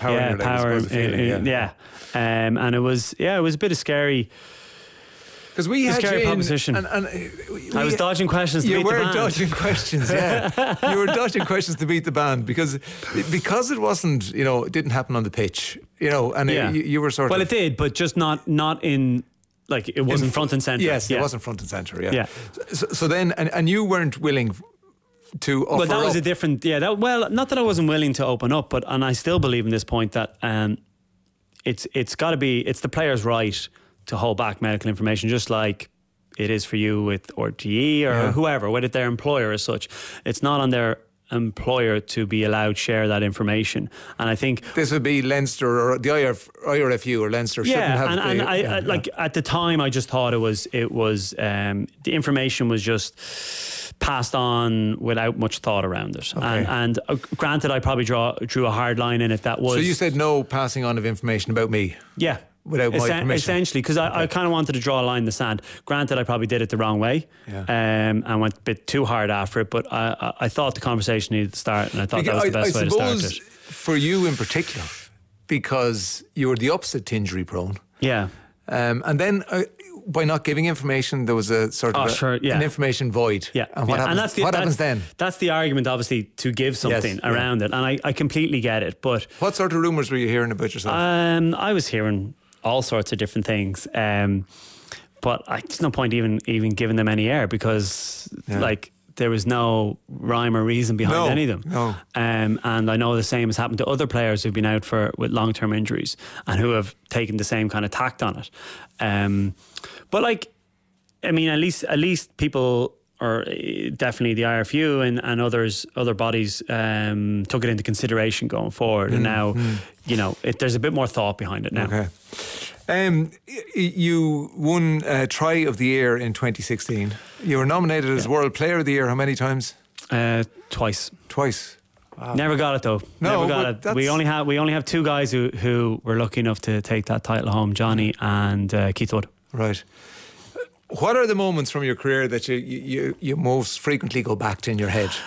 And it was a bit of scary. Because we had scary proposition. And I was dodging questions to beat the band. You were dodging questions, yeah. You were dodging questions to beat the band because it wasn't, it didn't happen on the pitch, and you were sort of. Well, it did, but just not in. It wasn't front and centre. Yes, it wasn't front and centre. Yeah. So then, and you weren't willing to offer. Well, that was up. a different. Yeah. Not that I wasn't willing to open up, and I still believe in this point that it's got to be. It's the player's right to hold back medical information, just like it is for you with RTE or whoever, whether their employer as such. It's not on their employer to be allowed to share that information. And I think this would be Leinster or the IRFU or Leinster shouldn't have. I like at the time I just thought it was the information was just passed on without much thought around it. Okay. And granted, I probably drew a hard line in it. That was. So you said no passing on of information about me. Yeah. Without my permission. Essentially, because I kind of wanted to draw a line in the sand. Granted, I probably did it the wrong way, and went a bit too hard after it. But I thought the conversation needed to start, and I thought that was the best way to start it. For you in particular, because you were the opposite to injury prone. Yeah. And then by not giving information, there was a sort of an information void. Yeah. And what happens then? That's the argument, obviously, to give something around it. And I completely get it. But what sort of rumours were you hearing about yourself? I was hearing all sorts of different things. But there's no point even giving them any air because, there was no rhyme or reason behind any of them. No. And I know the same has happened to other players who've been out with long-term injuries and who have taken the same kind of tact on it. But at least people, or definitely the IRFU and other bodies took it into consideration going forward. And now, there's a bit more thought behind it now. Okay. You won Try of the Year in 2016. You were nominated as World Player of the Year how many times? Twice. Wow. Never got it though. No, never got it. We only have two guys who were lucky enough to take that title home, Johnny and Keith Wood. Right. What are the moments from your career that you most frequently go back to in your head?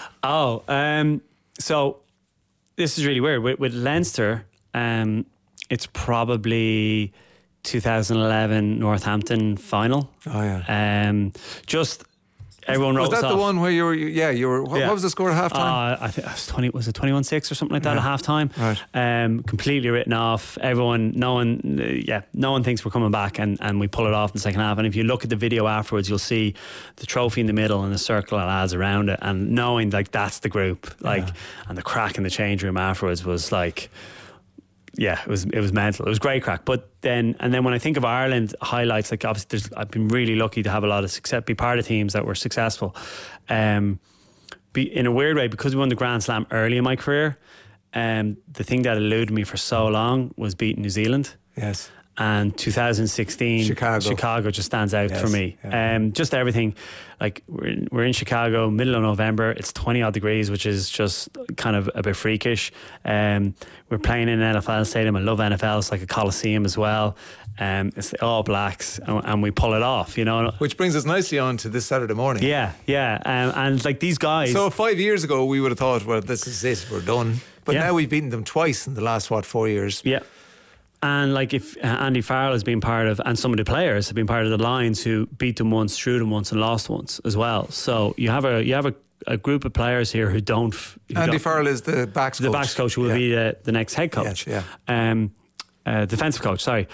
So this is really weird. With Leinster, it's probably 2011 Northampton final. Oh yeah. Just everyone wrote us off. Was that the one where you were? What was the score at half time? I think it was 21-6 or something like that at half time. Right. Completely written off. Everyone, no one thinks we're coming back, and we pull it off in the second half. And if you look at the video afterwards, you'll see the trophy in the middle and the circle of lads around it, and knowing that's the group, and the crack in the change room afterwards was like. Yeah, it was mental. It was great crack. But then when I think of Ireland highlights, obviously I've been really lucky to have a lot of success, be part of teams that were successful. In a weird way, because we won the Grand Slam early in my career, the thing that eluded me for so long was beating New Zealand. Yes. And 2016 Chicago just stands out for me. Just everything, we're in Chicago, middle of November, it's 20 odd degrees, which is just kind of a bit freakish. We're playing in an NFL stadium. I love NFL. It's like a coliseum as well. It's the All Blacks, and we pull it off, Which brings us nicely on to this Saturday morning. Yeah. And these guys. So 5 years ago we would have thought, well, this is it, we're done. But now we've beaten them twice in the last 4 years. Yeah. And if Andy Farrell has been part of, and some of the players have been part of the Lions who beat them once, drew them once, and lost once as well. So you have a group of players here who don't. Andy Farrell is the backs coach. The backs coach who will be the next head coach. Yes, yeah. Defensive coach. Sorry.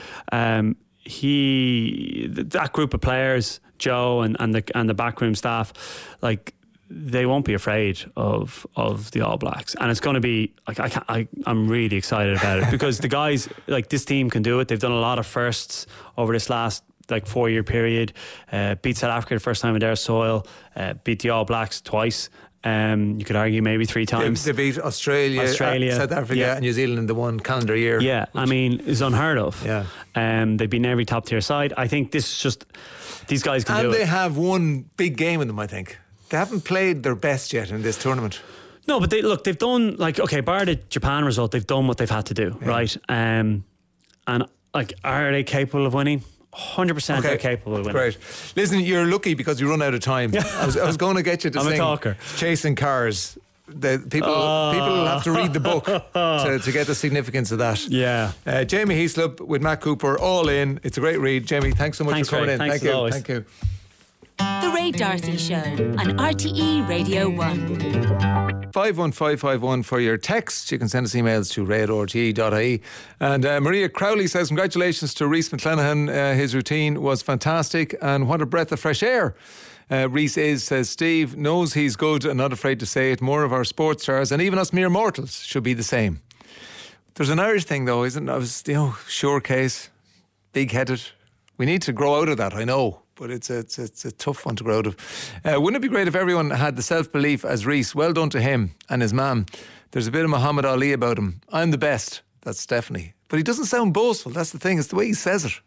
That group of players, Joe and the backroom staff, they won't be afraid of the All Blacks, and it's going to be I'm really excited about it because the guys, this team can do it. They've done a lot of firsts over this last 4 year period. Beat South Africa the first time in their soil. Beat the All Blacks twice. You could argue maybe 3 times. They beat Australia, South Africa, and New Zealand in the one calendar year. Yeah, it's unheard of. Yeah, they've been every top tier side. I think this is just these guys can do it. And they have one big game in them. I think. They haven't played their best yet in this tournament. No, but they've done bar the Japan result, they've done what they've had to do, right? And are they capable of winning? 100% they're capable of winning. Great. Listen, you're lucky because you run out of time. I was going to get you to sing a talker. Chasing Cars. People have to read the book to get the significance of that. Yeah. Jamie Heaslip with Matt Cooper, all in. It's a great read. Jamie, thanks so much for coming in. Thank you. Thank you. The Ray D'Arcy Show on RTE Radio 1. 51551 for your texts. You can send us emails to ray@rte.ie. And Maria Crowley says, congratulations to Rhys McClenaghan. His routine was fantastic and what a breath of fresh air. Rhys says, Steve knows he's good and not afraid to say it. More of our sports stars and even us mere mortals should be the same. There's an Irish thing though, isn't it? Sure case, big-headed. We need to grow out of that, I know. but it's a tough one to grow out of. Wouldn't it be great if everyone had the self-belief as Reese? Well done to him and his mum. There's a bit of Muhammad Ali about him. I'm the best. That's Stephanie. But he doesn't sound boastful. That's the thing. It's the way he says it.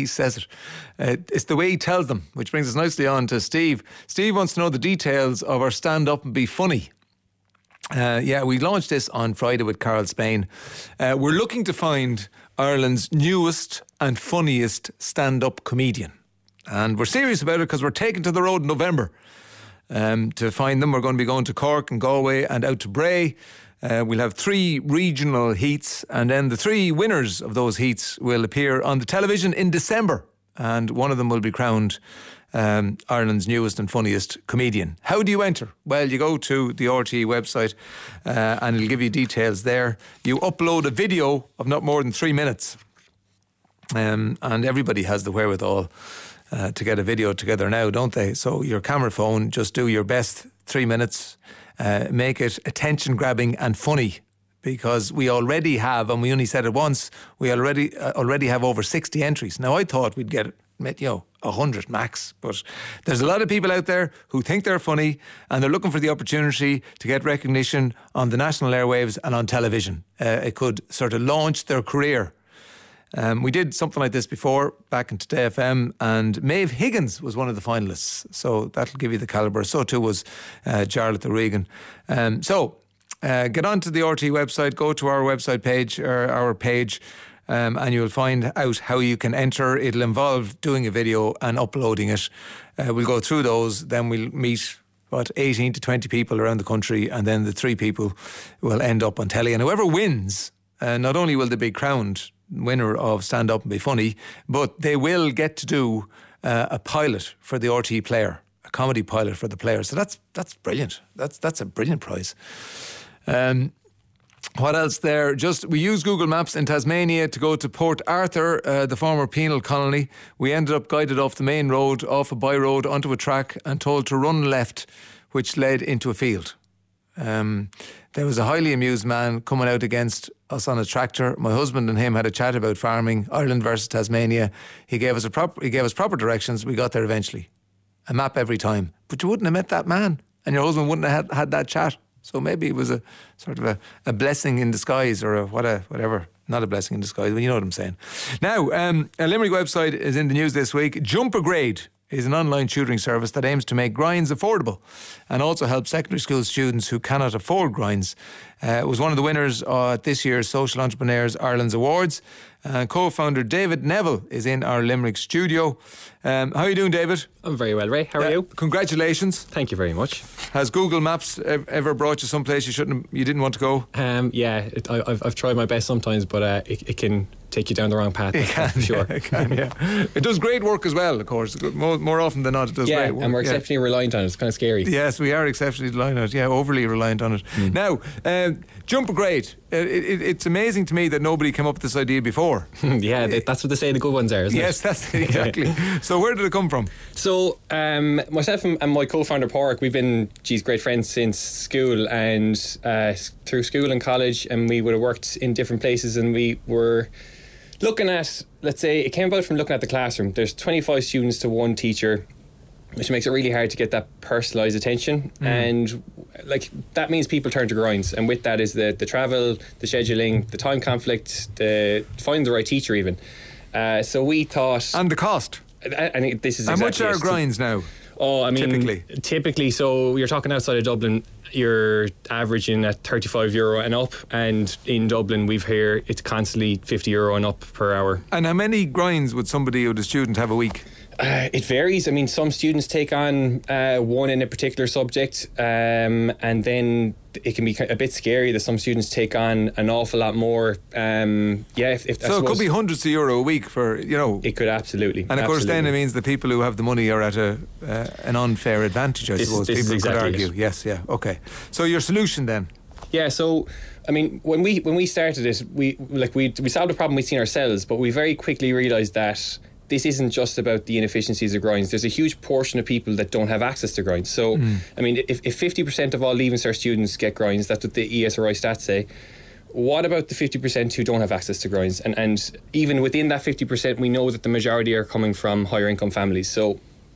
It's the way he tells them, which brings us nicely on to Steve. Steve wants to know the details of our Stand Up and Be Funny. We launched this on Friday with Carl Spain. We're looking to find Ireland's newest and funniest stand-up comedian. And we're serious about it because we're taking to the road in November to find them. We're going to be going to Cork and Galway and out to Bray. We'll have 3 regional heats, and then the 3 winners of those heats will appear on the television in December, and one of them will be crowned Ireland's newest and funniest comedian. How do you enter? Well, you go to the RTE website and it'll give you details there. You upload a video of not more than 3 minutes, and everybody has the wherewithal to get a video together now, don't they? So your camera phone, just do your best 3 minutes. Make it attention-grabbing and funny, because we already have, and we only said it once, we already have over 60 entries. Now, I thought we'd get 100 max, but there's a lot of people out there who think they're funny and they're looking for the opportunity to get recognition on the national airwaves and on television. It could sort of launch their career. We did something like this before back in Today FM, and Maeve Higgins was one of the finalists, so that'll give you the calibre. So too was Jarlath O'Regan. Get onto the RTE website, go to our website page, or our page, and you'll find out how you can enter. It'll involve doing a video and uploading it. We'll go through those, then we'll meet 18 to 20 people around the country, and then the 3 people will end up on telly. And whoever wins, not only will they be crowned winner of Stand Up and Be Funny, but they will get to do a pilot for the RTE Player, a comedy pilot for the Player. So that's brilliant. That's a brilliant prize. What else there? We used Google Maps in Tasmania to go to Port Arthur, the former penal colony. We ended up guided off the main road, off a by road, onto a track, and told to run left, which led into a field. There was a highly amused man coming out against us on a tractor. My husband and him had a chat about farming, Ireland versus Tasmania. He gave us proper directions. We got there eventually. A map every time. But you wouldn't have met that man, and your husband wouldn't have had that chat. So maybe it was a sort of a blessing in disguise, or whatever. Not a blessing in disguise, but you know what I'm saying. Now, a Limerick website is in the news this week. Jumper Grade is an online tutoring service that aims to make grinds affordable and also help secondary school students who cannot afford grinds. It was one of the winners at this year's Social Entrepreneurs Ireland's Awards. Co-founder David Neville is in our Limerick studio. How are you doing, David? I'm very well, Ray. How are you? Congratulations. Thank you very much. Has Google Maps ever brought you someplace you didn't want to go? I've tried my best sometimes, but it can take you down the wrong path. It can, for sure. Yeah, it can, yeah. It does great work as well, of course. More often than not, it does great work. And we're exceptionally reliant on it. It's kind of scary. Yes, we are exceptionally reliant on it. Yeah, overly reliant on it. Now, Jumper Grade. It's amazing to me that nobody came up with this idea before. That's what they say the good ones are, isn't it? Yes, that's exactly. So where did it come from? So myself and my co-founder Pádraig, we've been great friends since school, and through school and college, and we would have worked in different places, and we were looking at, let's say, it came about from looking at the classroom. There's 25 students to one teacher, which makes it really hard to get that personalised attention. And that means people turn to grinds, and with that is the travel, the scheduling, the time conflict, the finding the right teacher even. So we thought... And the cost. And this is exactly... How much are grinds now? Oh, I mean... Typically, so you're talking outside of Dublin, you're averaging at €35 and up, and in Dublin we've here it's constantly €50 and up per hour. And how many grinds would a student have a week? It varies. I mean, some students take on one in a particular subject, and then it can be a bit scary that some students take on an awful lot more. It could be hundreds of euro a week for, It could absolutely. And of course then it means the people who have the money are at an unfair advantage, I suppose. People exactly could argue. Yes, yeah, okay. So your solution then? Yeah, so I mean, when we started it, we solved a problem we'd seen ourselves, but we very quickly realised that this isn't just about the inefficiencies of grinds. There's a huge portion of people that don't have access to grinds. So, I mean, if 50% of all Leaving Cert students get grinds, that's what the ESRI stats say. What about the 50% who don't have access to grinds? And even within that 50%, we know that the majority are coming from higher income families. So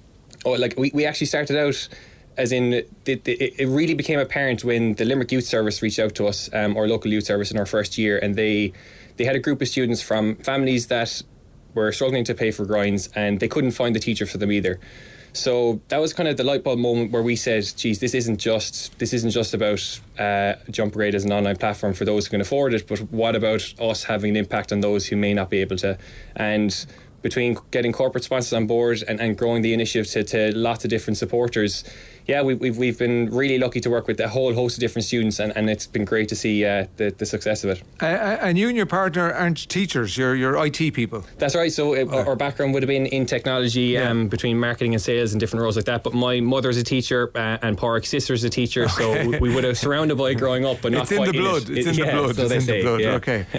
we actually started out as in it really became apparent when the Limerick Youth Service reached out to us, our local youth service, in our first year, and they had a group of students from families that were struggling to pay for grinds, and they couldn't find the teacher for them either. So that was kind of the light bulb moment where we said, geez, this isn't just about Jump Grade as an online platform for those who can afford it, but what about us having an impact on those who may not be able to? And between getting corporate sponsors on board and growing the initiative to lots of different supporters, we've been really lucky to work with a whole host of different students, and it's been great to see the success of it. And you and your partner aren't teachers, you're IT people. That's right. So our background would have been in technology, between marketing and sales and different roles like that. But my mother's a teacher, and Pádraig's sister's a teacher, so we would have surrounded by growing up, but not quite in the blood. It's in the blood. So it's in the blood. Yeah.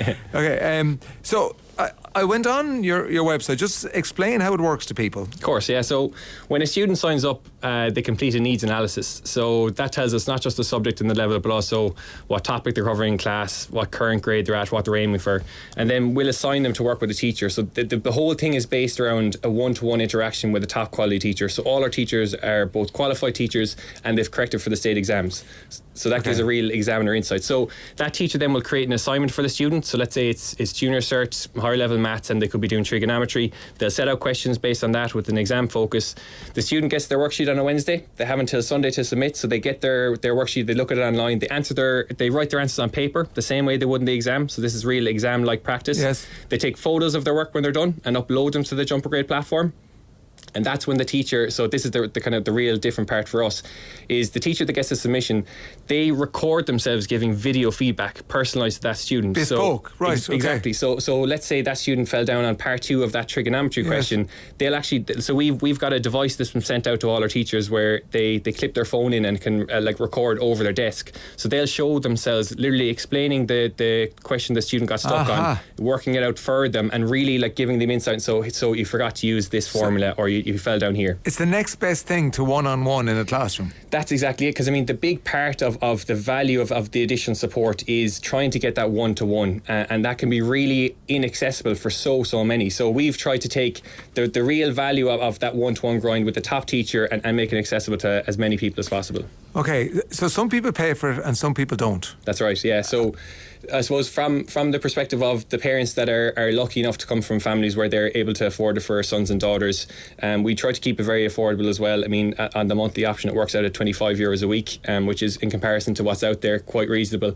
Okay. So I went on your website. Just explain how it works to people. Of course, yeah. So when a student signs up, they complete a needs analysis. So that tells us not just the subject and the level, but also what topic they're covering in class, what current grade they're at, what they're aiming for. And then we'll assign them to work with a teacher. So the whole thing is based around a one-to-one interaction with a top quality teacher. So all our teachers are both qualified teachers, and they've corrected for the state exams. So that gives a real examiner insight. So that teacher then will create an assignment for the student. So let's say it's junior cert, higher level maths, and they could be doing trigonometry. They'll set out questions based on that with an exam focus. The student gets their worksheet on a Wednesday. They have until Sunday to submit. So they get their worksheet, they look at it online, they write their answers on paper the same way they would in the exam. So this is real exam-like practice. Yes. They take photos of their work when they're done and upload them to the Jumper Grade platform. And that's when the teacher, so this is the kind of the real different part for us, is the teacher that gets the submission, they record themselves giving video feedback personalised to that student. Bespoke, so, right, exactly. So let's say that student fell down on part 2 of that trigonometry question. They'll actually, so we've got a device that's been sent out to all our teachers where they clip their phone in and can record over their desk. So they'll show themselves literally explaining the question the student got stuck on, working it out for them, and really giving them insight. So you forgot to use this formula, or you fell down here. It's the next best thing to one-on-one in a classroom. That's exactly it, because the big part of the value of the additional support is trying to get that one-to-one, and that can be really inaccessible for so many. So we've tried to take the real value of that one-to-one grind with the top teacher and make it accessible to as many people as possible. Okay, so some people pay for it and some people don't. That's right, yeah. So I suppose from the perspective of the parents that are lucky enough to come from families where they're able to afford it for sons and daughters, we try to keep it very affordable as well. On the monthly option, it works out at €25 a week, which is, in comparison to what's out there, quite reasonable.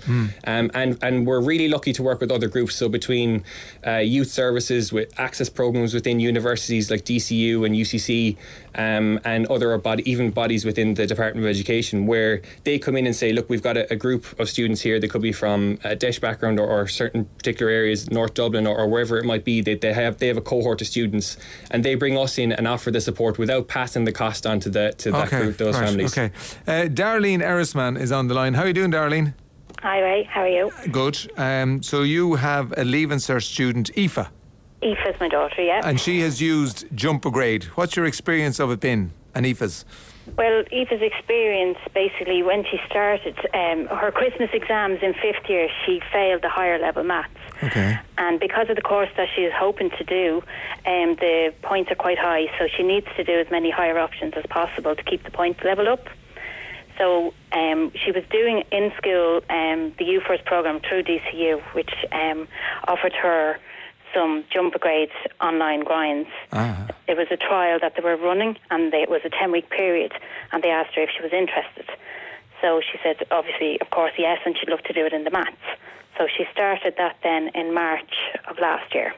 And we're really lucky to work with other groups. So between youth services, with access programs within universities like DCU and UCC, and other bodies within the Department of Education, where they come in and say, look, we've got a group of students here. They could be from a DEIS background or certain particular areas, North Dublin or wherever it might be. They have a cohort of students, and they bring us in and offer the support without passing the cost on to that group, those families. Okay. Darlene Erisman is on the line. How are you doing, Darlene? Hi, Ray. How are you? Good. So you have a Leaving Cert student, Aoife. Aoife's my daughter, yeah. And she has used Jumper Grade. What's your experience of it been, and Aoife's? Well, Aoife's experience, basically, when she started her Christmas exams in 5th year, she failed the higher level maths. Okay. And because of the course that she is hoping to do, the points are quite high, so she needs to do as many higher options as possible to keep the points level up. So she was doing in school the U-First programme through DCU, which offered her some Jumper Grades online grinds. It was a trial that they were running, and it was a 10-week period, and they asked her if she was interested. So she said, obviously, of course, yes, and she'd love to do it in the maths. So she started that then in March of last year.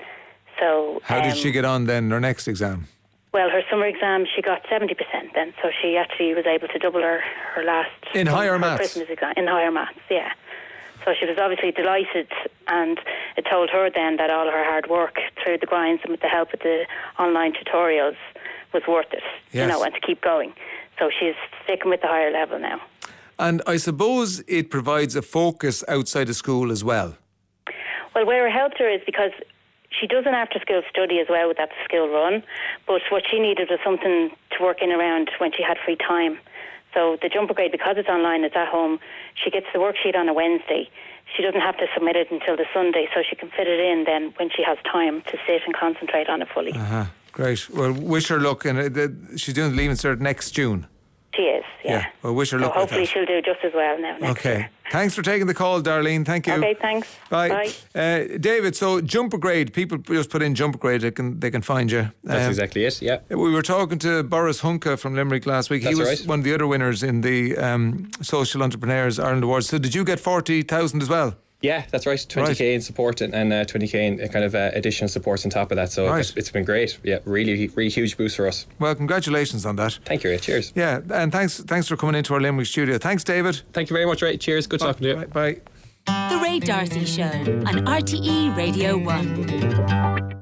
So how did she get on then, her next exam? Well, her summer exam, she got 70% then, so she actually was able to double her last... In higher maths? Christmas exam, in higher maths, yeah. So she was obviously delighted, and it told her then that all her hard work through the grinds and with the help of the online tutorials was worth it, yes. And to keep going. So she's sticking with the higher level now. And I suppose it provides a focus outside of school as well. Well, where it helped her is because she does an after-school study as well with that school run, but what she needed was something to work in around when she had free time. So the Jumper Grade, because it's online, it's at home, she gets the worksheet on a Wednesday. She doesn't have to submit it until the Sunday, so she can fit it in then when she has time to sit and concentrate on it fully. Great. Well, wish her luck. And she's doing the Leaving Cert next June. She is, yeah. Well, wish her So luck with hopefully that. she'll do just as well now. Next Okay. year. Thanks for taking the call, Darlene. Thank you. Okay, thanks. Bye. David, so jumper grade, people just put in jumper grade, they can find you. That's exactly it, yeah. We were talking to Boris Hunka from Limerick last week. That's he was right. one of the other winners in the Social Entrepreneurs Ireland Awards. So did you get 40,000 as well? Yeah, that's right. 20k in support and 20k in kind of additional supports on top of that. So Right. it's been great. Yeah, really, really huge boost for us. Well, congratulations on that. Thank you, Ray. Cheers. Yeah, and thanks for coming into our Limerick studio. Thanks, David. Thank you very much, Ray. Cheers. Good talking to you. Bye. The Ray D'Arcy Show on RTE Radio 1.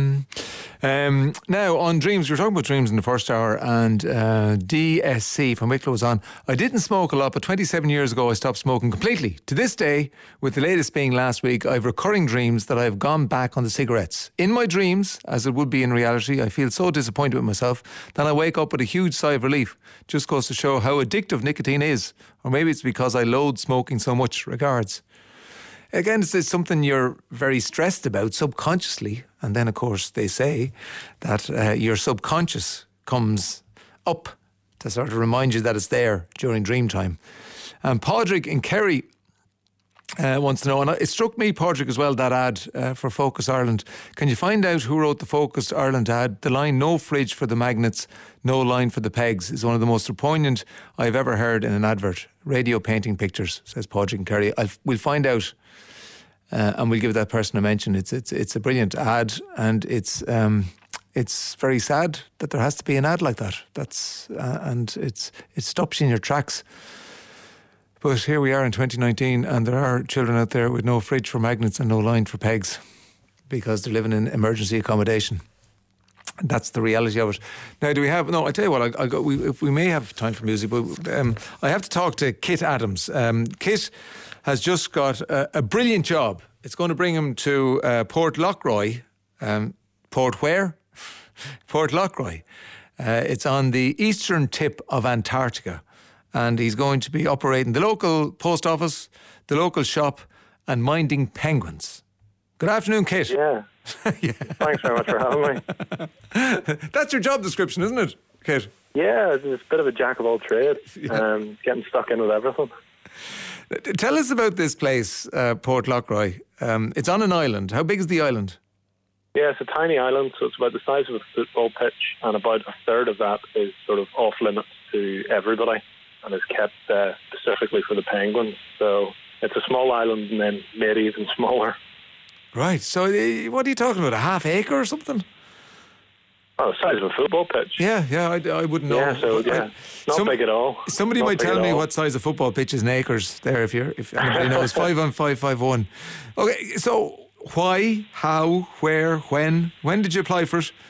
Now, on Dreams, we were talking about Dreams in the first hour, and DSC from Wicklow was on. I didn't smoke a lot, but 27 years ago I stopped smoking completely. To this day, with the latest being last week, I have recurring dreams that I have gone back on the cigarettes. In my dreams, as it would be in reality, I feel so disappointed with myself that I wake up with a huge sigh of relief. Just goes to show how addictive nicotine is. Or maybe it's because I loathe smoking so much. Regards. Again, it's something you're very stressed about subconsciously. And then, of course, they say that your subconscious comes up to sort of remind you that it's there during dream time. And Padraig in Kerry wants to know, and it struck me, Padraig, as well, that ad for Focus Ireland. Can you find out who wrote the Focus Ireland ad? The line, no fridge for the magnets, no line for the pegs, is one of the most poignant I've ever heard in an advert. Radio painting pictures, says Padraig in Kerry. We'll find out. And we'll give that person a mention. It's a brilliant ad, and it's very sad that there has to be an ad like that. And it stops you in your tracks. But here we are in 2019, and there are children out there with no fridge for magnets and no line for pegs because they're living in emergency accommodation. That's the reality of it. Now, do we have... No, I tell you what, we may have time for music, but I have to talk to Kit Adams. Kit has just got a brilliant job. It's going to bring him to Port Lockroy. Port where? Port Lockroy. It's on the eastern tip of Antarctica. And he's going to be operating the local post office, the local shop, and minding penguins. Good afternoon, Kit. Yeah. Thanks very much for having me. That's your job description, isn't it, Kit? Yeah, it's a bit of a jack of all trades. Getting stuck in with everything. Tell us about this place, Port Lockroy. It's on an island. How big is the island? Yeah, it's a tiny island, so it's about the size of a football pitch, and about a third of that is sort of off limits to everybody and is kept specifically for the penguins. So it's a small island and then made even smaller. Right, so what are you talking about, a half acre or something? Oh, the size of a football pitch. Yeah, I wouldn't know. Yeah, so not big at all. Somebody might tell me what size a football pitch is in acres there if anybody knows. 51551. Okay, so why, how, where, when? When did you apply for it?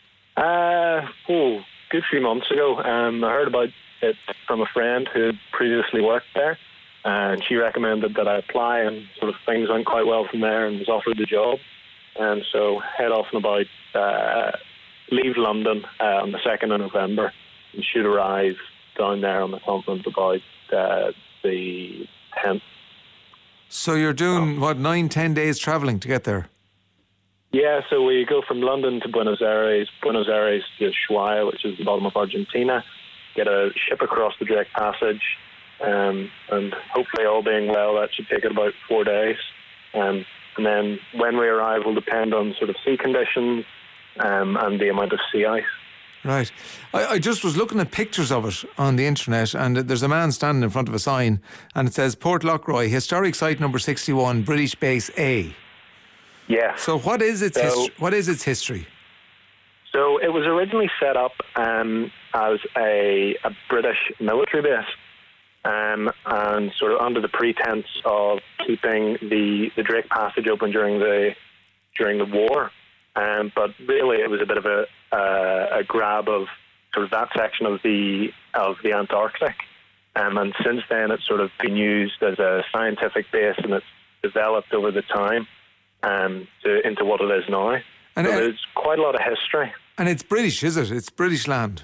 Good few months ago. I heard about it from a friend who had previously worked there, and she recommended that I apply, and sort of things went quite well from there and was offered the job. And so head off and about leave London on the 2nd of November and should arrive down there on the continent about the 10th. So you're doing, 9-10 days travelling to get there? Yeah, so we go from London to Buenos Aires to Ushuaia, which is the bottom of Argentina, get a ship across the Drake Passage, and hopefully all being well, that should take it about 4 days. And then when we arrive will depend on sort of sea conditions and the amount of sea ice. Right. I just was looking at pictures of it on the internet, and there's a man standing in front of a sign, and it says Port Lockroy, historic site number 61, British Base A. Yeah. So what is its history? So it was originally set up as a British military base, and sort of under the pretense of keeping the Drake Passage open during the war. But really, it was a bit of a grab of sort of that section of the Antarctic, and since then it's sort of been used as a scientific base, and it's developed over the time into what it is now. And so there's quite a lot of history. And it's British, is it? It's British land.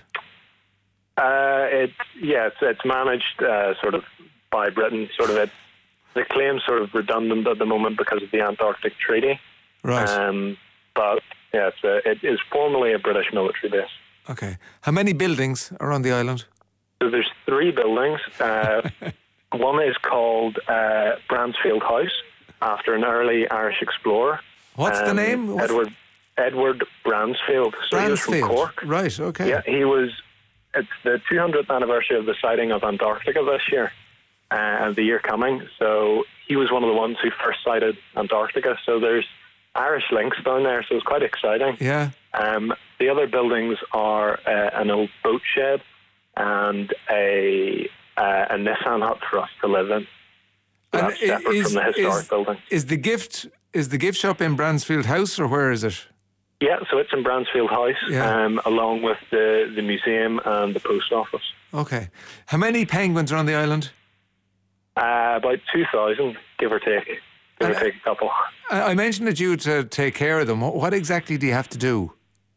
It's managed sort of by Britain. Sort of the claim's sort of redundant at the moment because of the Antarctic Treaty. Right. But Yeah, it is formally a British military base. Okay. How many buildings are on the island? So there's 3 buildings. One is called Bransfield House, after an early Irish explorer. What's the name? Edward Bransfield. So he was from Cork. Right, okay. Yeah, it's the 200th anniversary of the sighting of Antarctica this year, and the year coming. So he was one of the ones who first sighted Antarctica. So there's Irish links down there, so it's quite exciting. Yeah. The other buildings are an old boat shed and a Nissan hut for us to live in. So that's separate from the historic building. Is the gift shop in Bransfield House, or where is it? Yeah, so it's in Bransfield House, along with the museum and the post office. Okay. How many penguins are on the island? About 2,000, give or take. Give or take a couple. I mentioned that you to take care of them. What exactly do you have to do?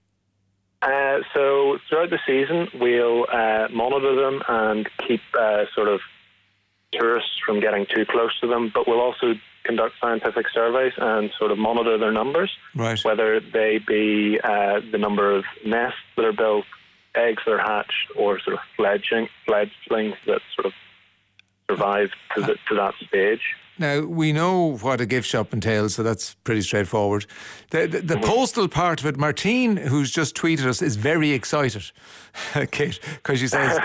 So throughout the season, we'll monitor them and keep sort of tourists from getting too close to them, but we'll also conduct scientific surveys and sort of monitor their numbers, right? Whether they be the number of nests that are built, eggs that are hatched, or sort of fledglings that sort of survive to that stage. Now, we know what a gift shop entails, so that's pretty straightforward. The postal part of it, Martine, who's just tweeted us, is very excited, Kate, because she says,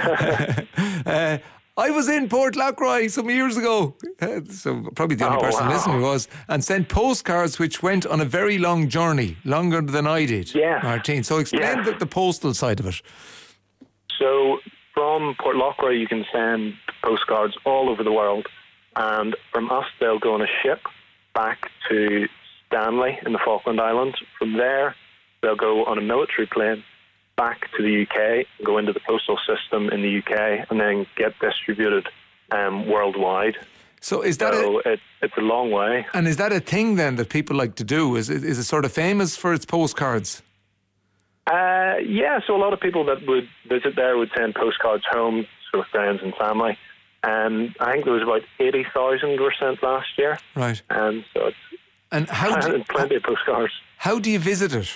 I was in Port Lockroy some years ago, so probably the only person listening was, and sent postcards which went on a very long journey, longer than I did, Martine. So explain the postal side of it. So from Port Lockroy, you can send postcards all over the world. And from us, they'll go on a ship back to Stanley in the Falkland Islands. From there, they'll go on a military plane back to the UK, go into the postal system in the UK, and then get distributed worldwide. So is that it's a long way. And is that a thing then that people like to do? Is it sort of famous for its postcards? Yeah, so a lot of people that would visit there would send postcards home to sort of friends and family. I think there was about 80,000 were sent last year. Right. So it's plenty of postcards. How do you visit it?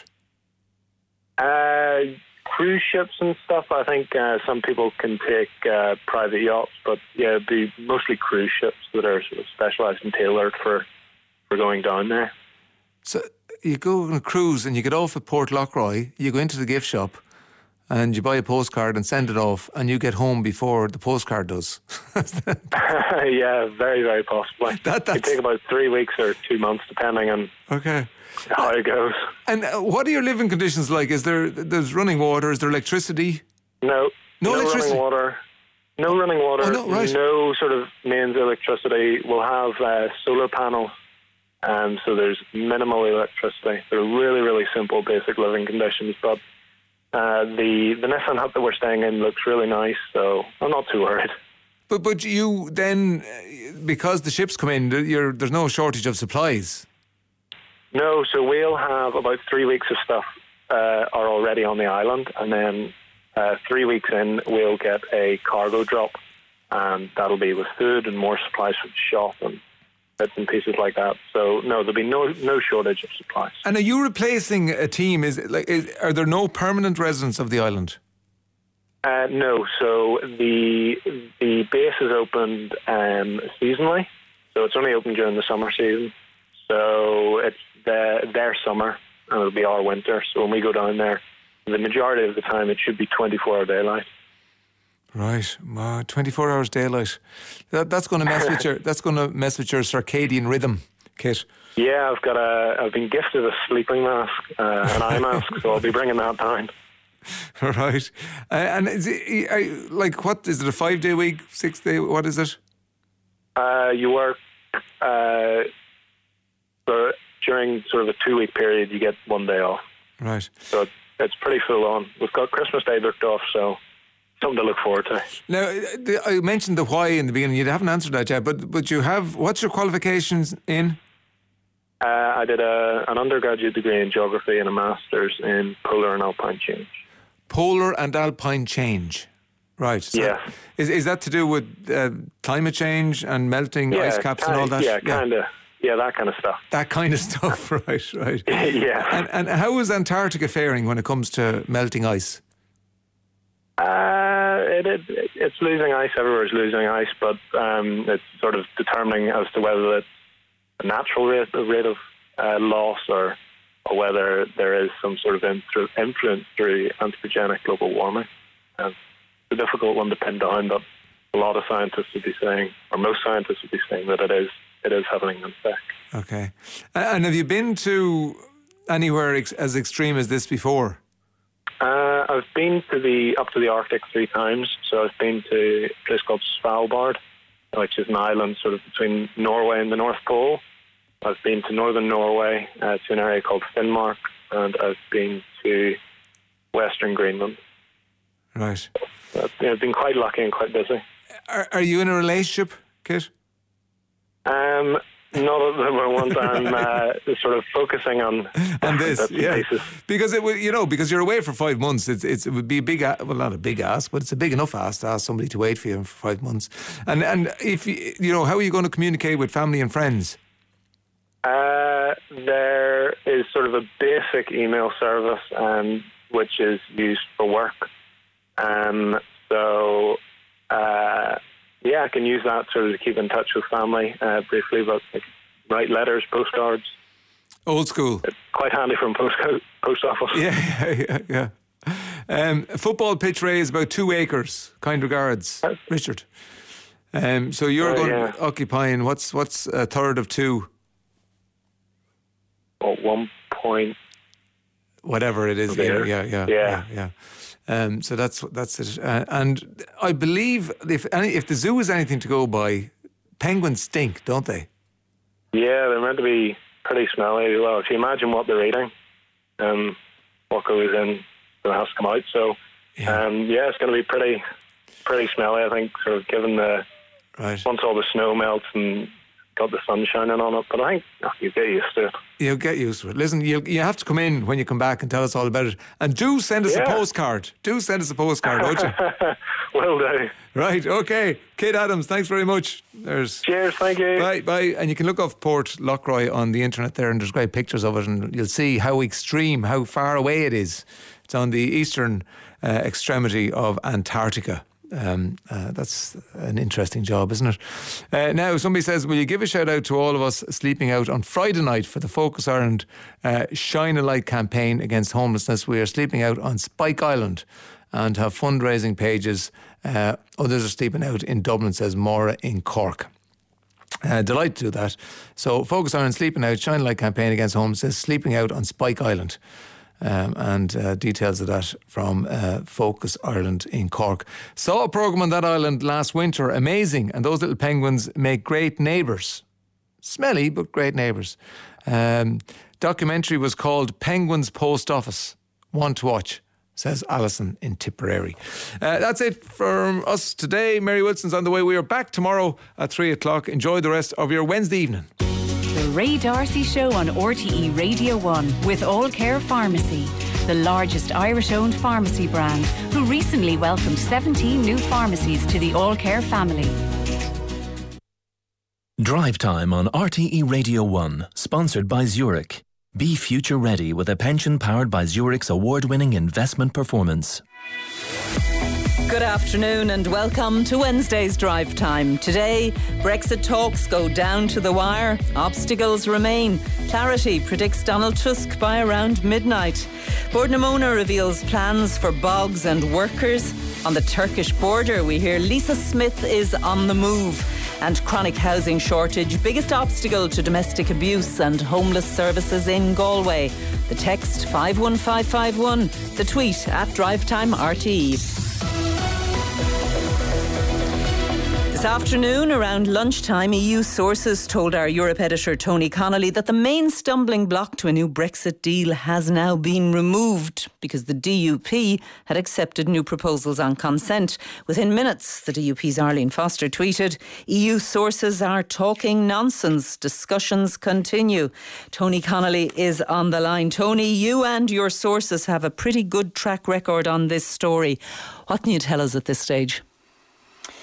Cruise ships and stuff. I think some people can take private yachts, but yeah, it'd be mostly cruise ships that are sort of specialised and tailored for going down there. So you go on a cruise and you get off at Port Lockroy, you go into the gift shop, and you buy a postcard and send it off, and you get home before the postcard does. Yeah, very, very possibly. It could take about 3 weeks or 2 months, depending on how it goes. And what are your living conditions like? There's running water? Is there electricity? No electricity? Running water. No running water. Oh, no, right. No sort of mains electricity. We'll have solar panels, so there's minimal electricity. They're really, really simple, basic living conditions, but the Nissan hut that we're staying in looks really nice, so I'm not too worried. But you then, because the ships come in, there's no shortage of supplies. No, so we'll have about 3 weeks of stuff are already on the island, and then 3 weeks in we'll get a cargo drop, and that'll be with food and more supplies for the shop and bits and pieces like that. So no, there'll be no shortage of supplies. And are you replacing a team? Are there no permanent residents of the island? No. So the base is opened seasonally. So it's only open during the summer season. So it's their summer and it'll be our winter. So when we go down there, the majority of the time it should be 24-hour daylight. Right, 24 hours daylight. That's going to mess with your circadian rhythm, Kit. Yeah, I've been gifted a sleeping mask, an eye mask, so I'll be bringing that down. Right, and is it, what is it? A 5-day week, 6-day? What is it? You work during sort of a 2-week period. You get 1 day off. Right. So it's pretty full on. We've got Christmas Day booked off, so. Something to look forward to. Now, I mentioned the why in the beginning. You haven't answered that yet, but you have. What's your qualifications in? I did an undergraduate degree in geography and a master's in polar and alpine change. Polar and alpine change, right? So yeah. Is that to do with climate change and melting ice caps and all that? Yeah, kind of. Yeah, that kind of stuff. That kind of stuff, right. Yeah. And how is Antarctica faring when it comes to melting ice? It's losing ice. Everywhere's losing ice, but it's sort of determining as to whether it's a natural rate of loss or whether there is some sort of influence through anthropogenic global warming. It's a difficult one to pin down, but a lot of scientists would be saying, or most scientists would be saying, that it is having an effect. Okay. And have you been to anywhere as extreme as this before? I've been up to the Arctic 3 times. So I've been to a place called Svalbard, which is an island sort of between Norway and the North Pole. I've been to northern Norway, to an area called Finnmark, and I've been to western Greenland. Right. So, I've been quite lucky and quite busy. Are you in a relationship, Kit? Not at the moment. I'm sort of focusing on this, yeah. Because because you're away for 5 months. It would be a big, well, not a big ask, but it's a big enough ask to ask somebody to wait for you for 5 months. And if how are you going to communicate with family and friends? There is sort of a basic email service, which is used for work. I can use that sort of to keep in touch with family briefly, but write letters, postcards. Old school. It's quite handy from post office. Yeah. Football pitch, Ray, is about 2 acres. Kind regards, Richard. So you're going to occupying what's a third of 2? Well, 1 point. Whatever it is. Yeah. So that's it. And I believe if the zoo is anything to go by, penguins stink, don't they? Yeah, they're meant to be pretty smelly. Well, if you imagine what they're eating, what goes in, it has to come out. So, it's going to be pretty smelly, I think, sort of given once all the snow melts and got the sun shining on it. But I think you get used to it. You'll get used to it. Listen, you have to come in when you come back and tell us all about it. And do send us a postcard. Won't you? Will do. Right, okay. Kate Adams, thanks very much. Cheers, thank you. Bye. And you can look up Port Lockroy on the internet there, and there's great pictures of it, and you'll see how extreme, how far away it is. It's on the eastern extremity of Antarctica. That's an interesting job, isn't it? Now, somebody says, will you give a shout out to all of us sleeping out on Friday night for the Focus Ireland Shine a Light campaign against homelessness? We are sleeping out on Spike Island and have fundraising pages. Others are sleeping out in Dublin, says Maura in Cork. Delighted to do that. So Focus Ireland Sleeping Out Shine a Light campaign against homelessness, sleeping out on Spike Island. And details of that from Focus Ireland in Cork. Saw a programme on that island last winter, amazing, and those little penguins make great neighbours. Smelly, but great neighbours. Documentary was called Penguins Post Office. One to watch, says Alison in Tipperary. That's it from us today. Mary Wilson's on the way. We are back tomorrow at 3 o'clock. Enjoy the rest of your Wednesday evening. The Ray D'Arcy Show on RTE Radio 1 with All Care Pharmacy, the largest Irish-owned pharmacy brand, who recently welcomed 17 new pharmacies to the All Care family. Drive Time on RTE Radio 1, sponsored by Zurich. Be future ready with a pension powered by Zurich's award-winning investment performance. Good afternoon and welcome to Wednesday's Drive Time. Today, Brexit talks go down to the wire. Obstacles remain. Clarity predicts Donald Tusk by around midnight. Bordnamona reveals plans for bogs and workers. On the Turkish border, we hear Lisa Smith is on the move. And chronic housing shortage, biggest obstacle to domestic abuse and homeless services in Galway. The text 51551. The tweet at DriveTimeRTE. This afternoon, around lunchtime, EU sources told our Europe editor Tony Connolly that the main stumbling block to a new Brexit deal has now been removed because the DUP had accepted new proposals on consent. Within minutes, the DUP's Arlene Foster tweeted, EU sources are talking nonsense. Discussions continue. Tony Connolly is on the line. Tony, you and your sources have a pretty good track record on this story. What can you tell us at this stage?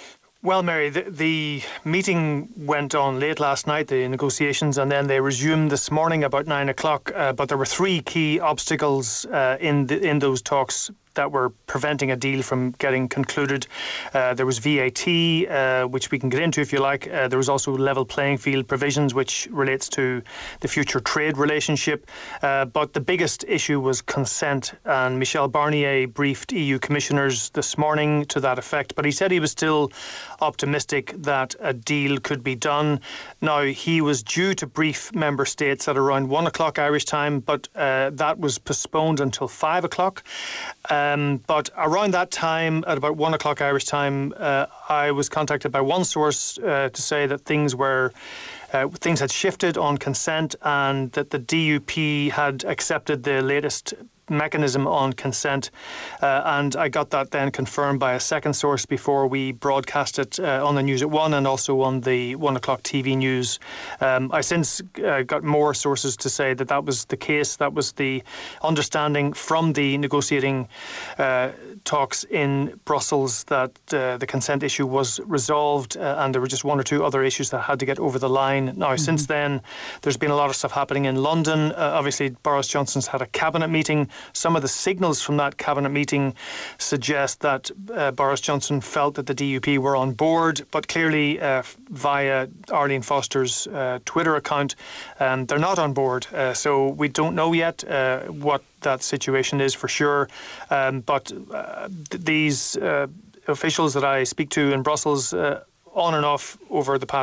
Well, Mary, the meeting went on late last night, the negotiations, and then they resumed this morning about 9 o'clock. But there were three key obstacles in those talks that were preventing a deal from getting concluded. There was VAT, which we can get into if you like. There was also level playing field provisions, which relates to the future trade relationship. But the biggest issue was consent, and Michel Barnier briefed EU commissioners this morning to that effect. But he said he was still optimistic that a deal could be done. Now, he was due to brief member states at around 1 o'clock Irish time, but that was postponed until 5 o'clock. But around that time, at about 1 o'clock Irish time, I was contacted by one source to say that things had shifted on consent, and that the DUP had accepted the latest mechanism on consent, and I got that then confirmed by a second source before we broadcast it on the news at 1 and also on the 1 o'clock TV news. I since got more sources to say that that was the case. That was the understanding from the negotiating talks in Brussels, that the consent issue was resolved, and there were just one or two other issues that had to get over the line. Now, since then, there's been a lot of stuff happening in London. Obviously, Boris Johnson's had a cabinet meeting. Some of the signals from that cabinet meeting suggest that Boris Johnson felt that the DUP were on board, but clearly via Arlene Foster's Twitter account, they're not on board. So we don't know yet what that situation is for sure. But these officials that I speak to in Brussels, on and off over the past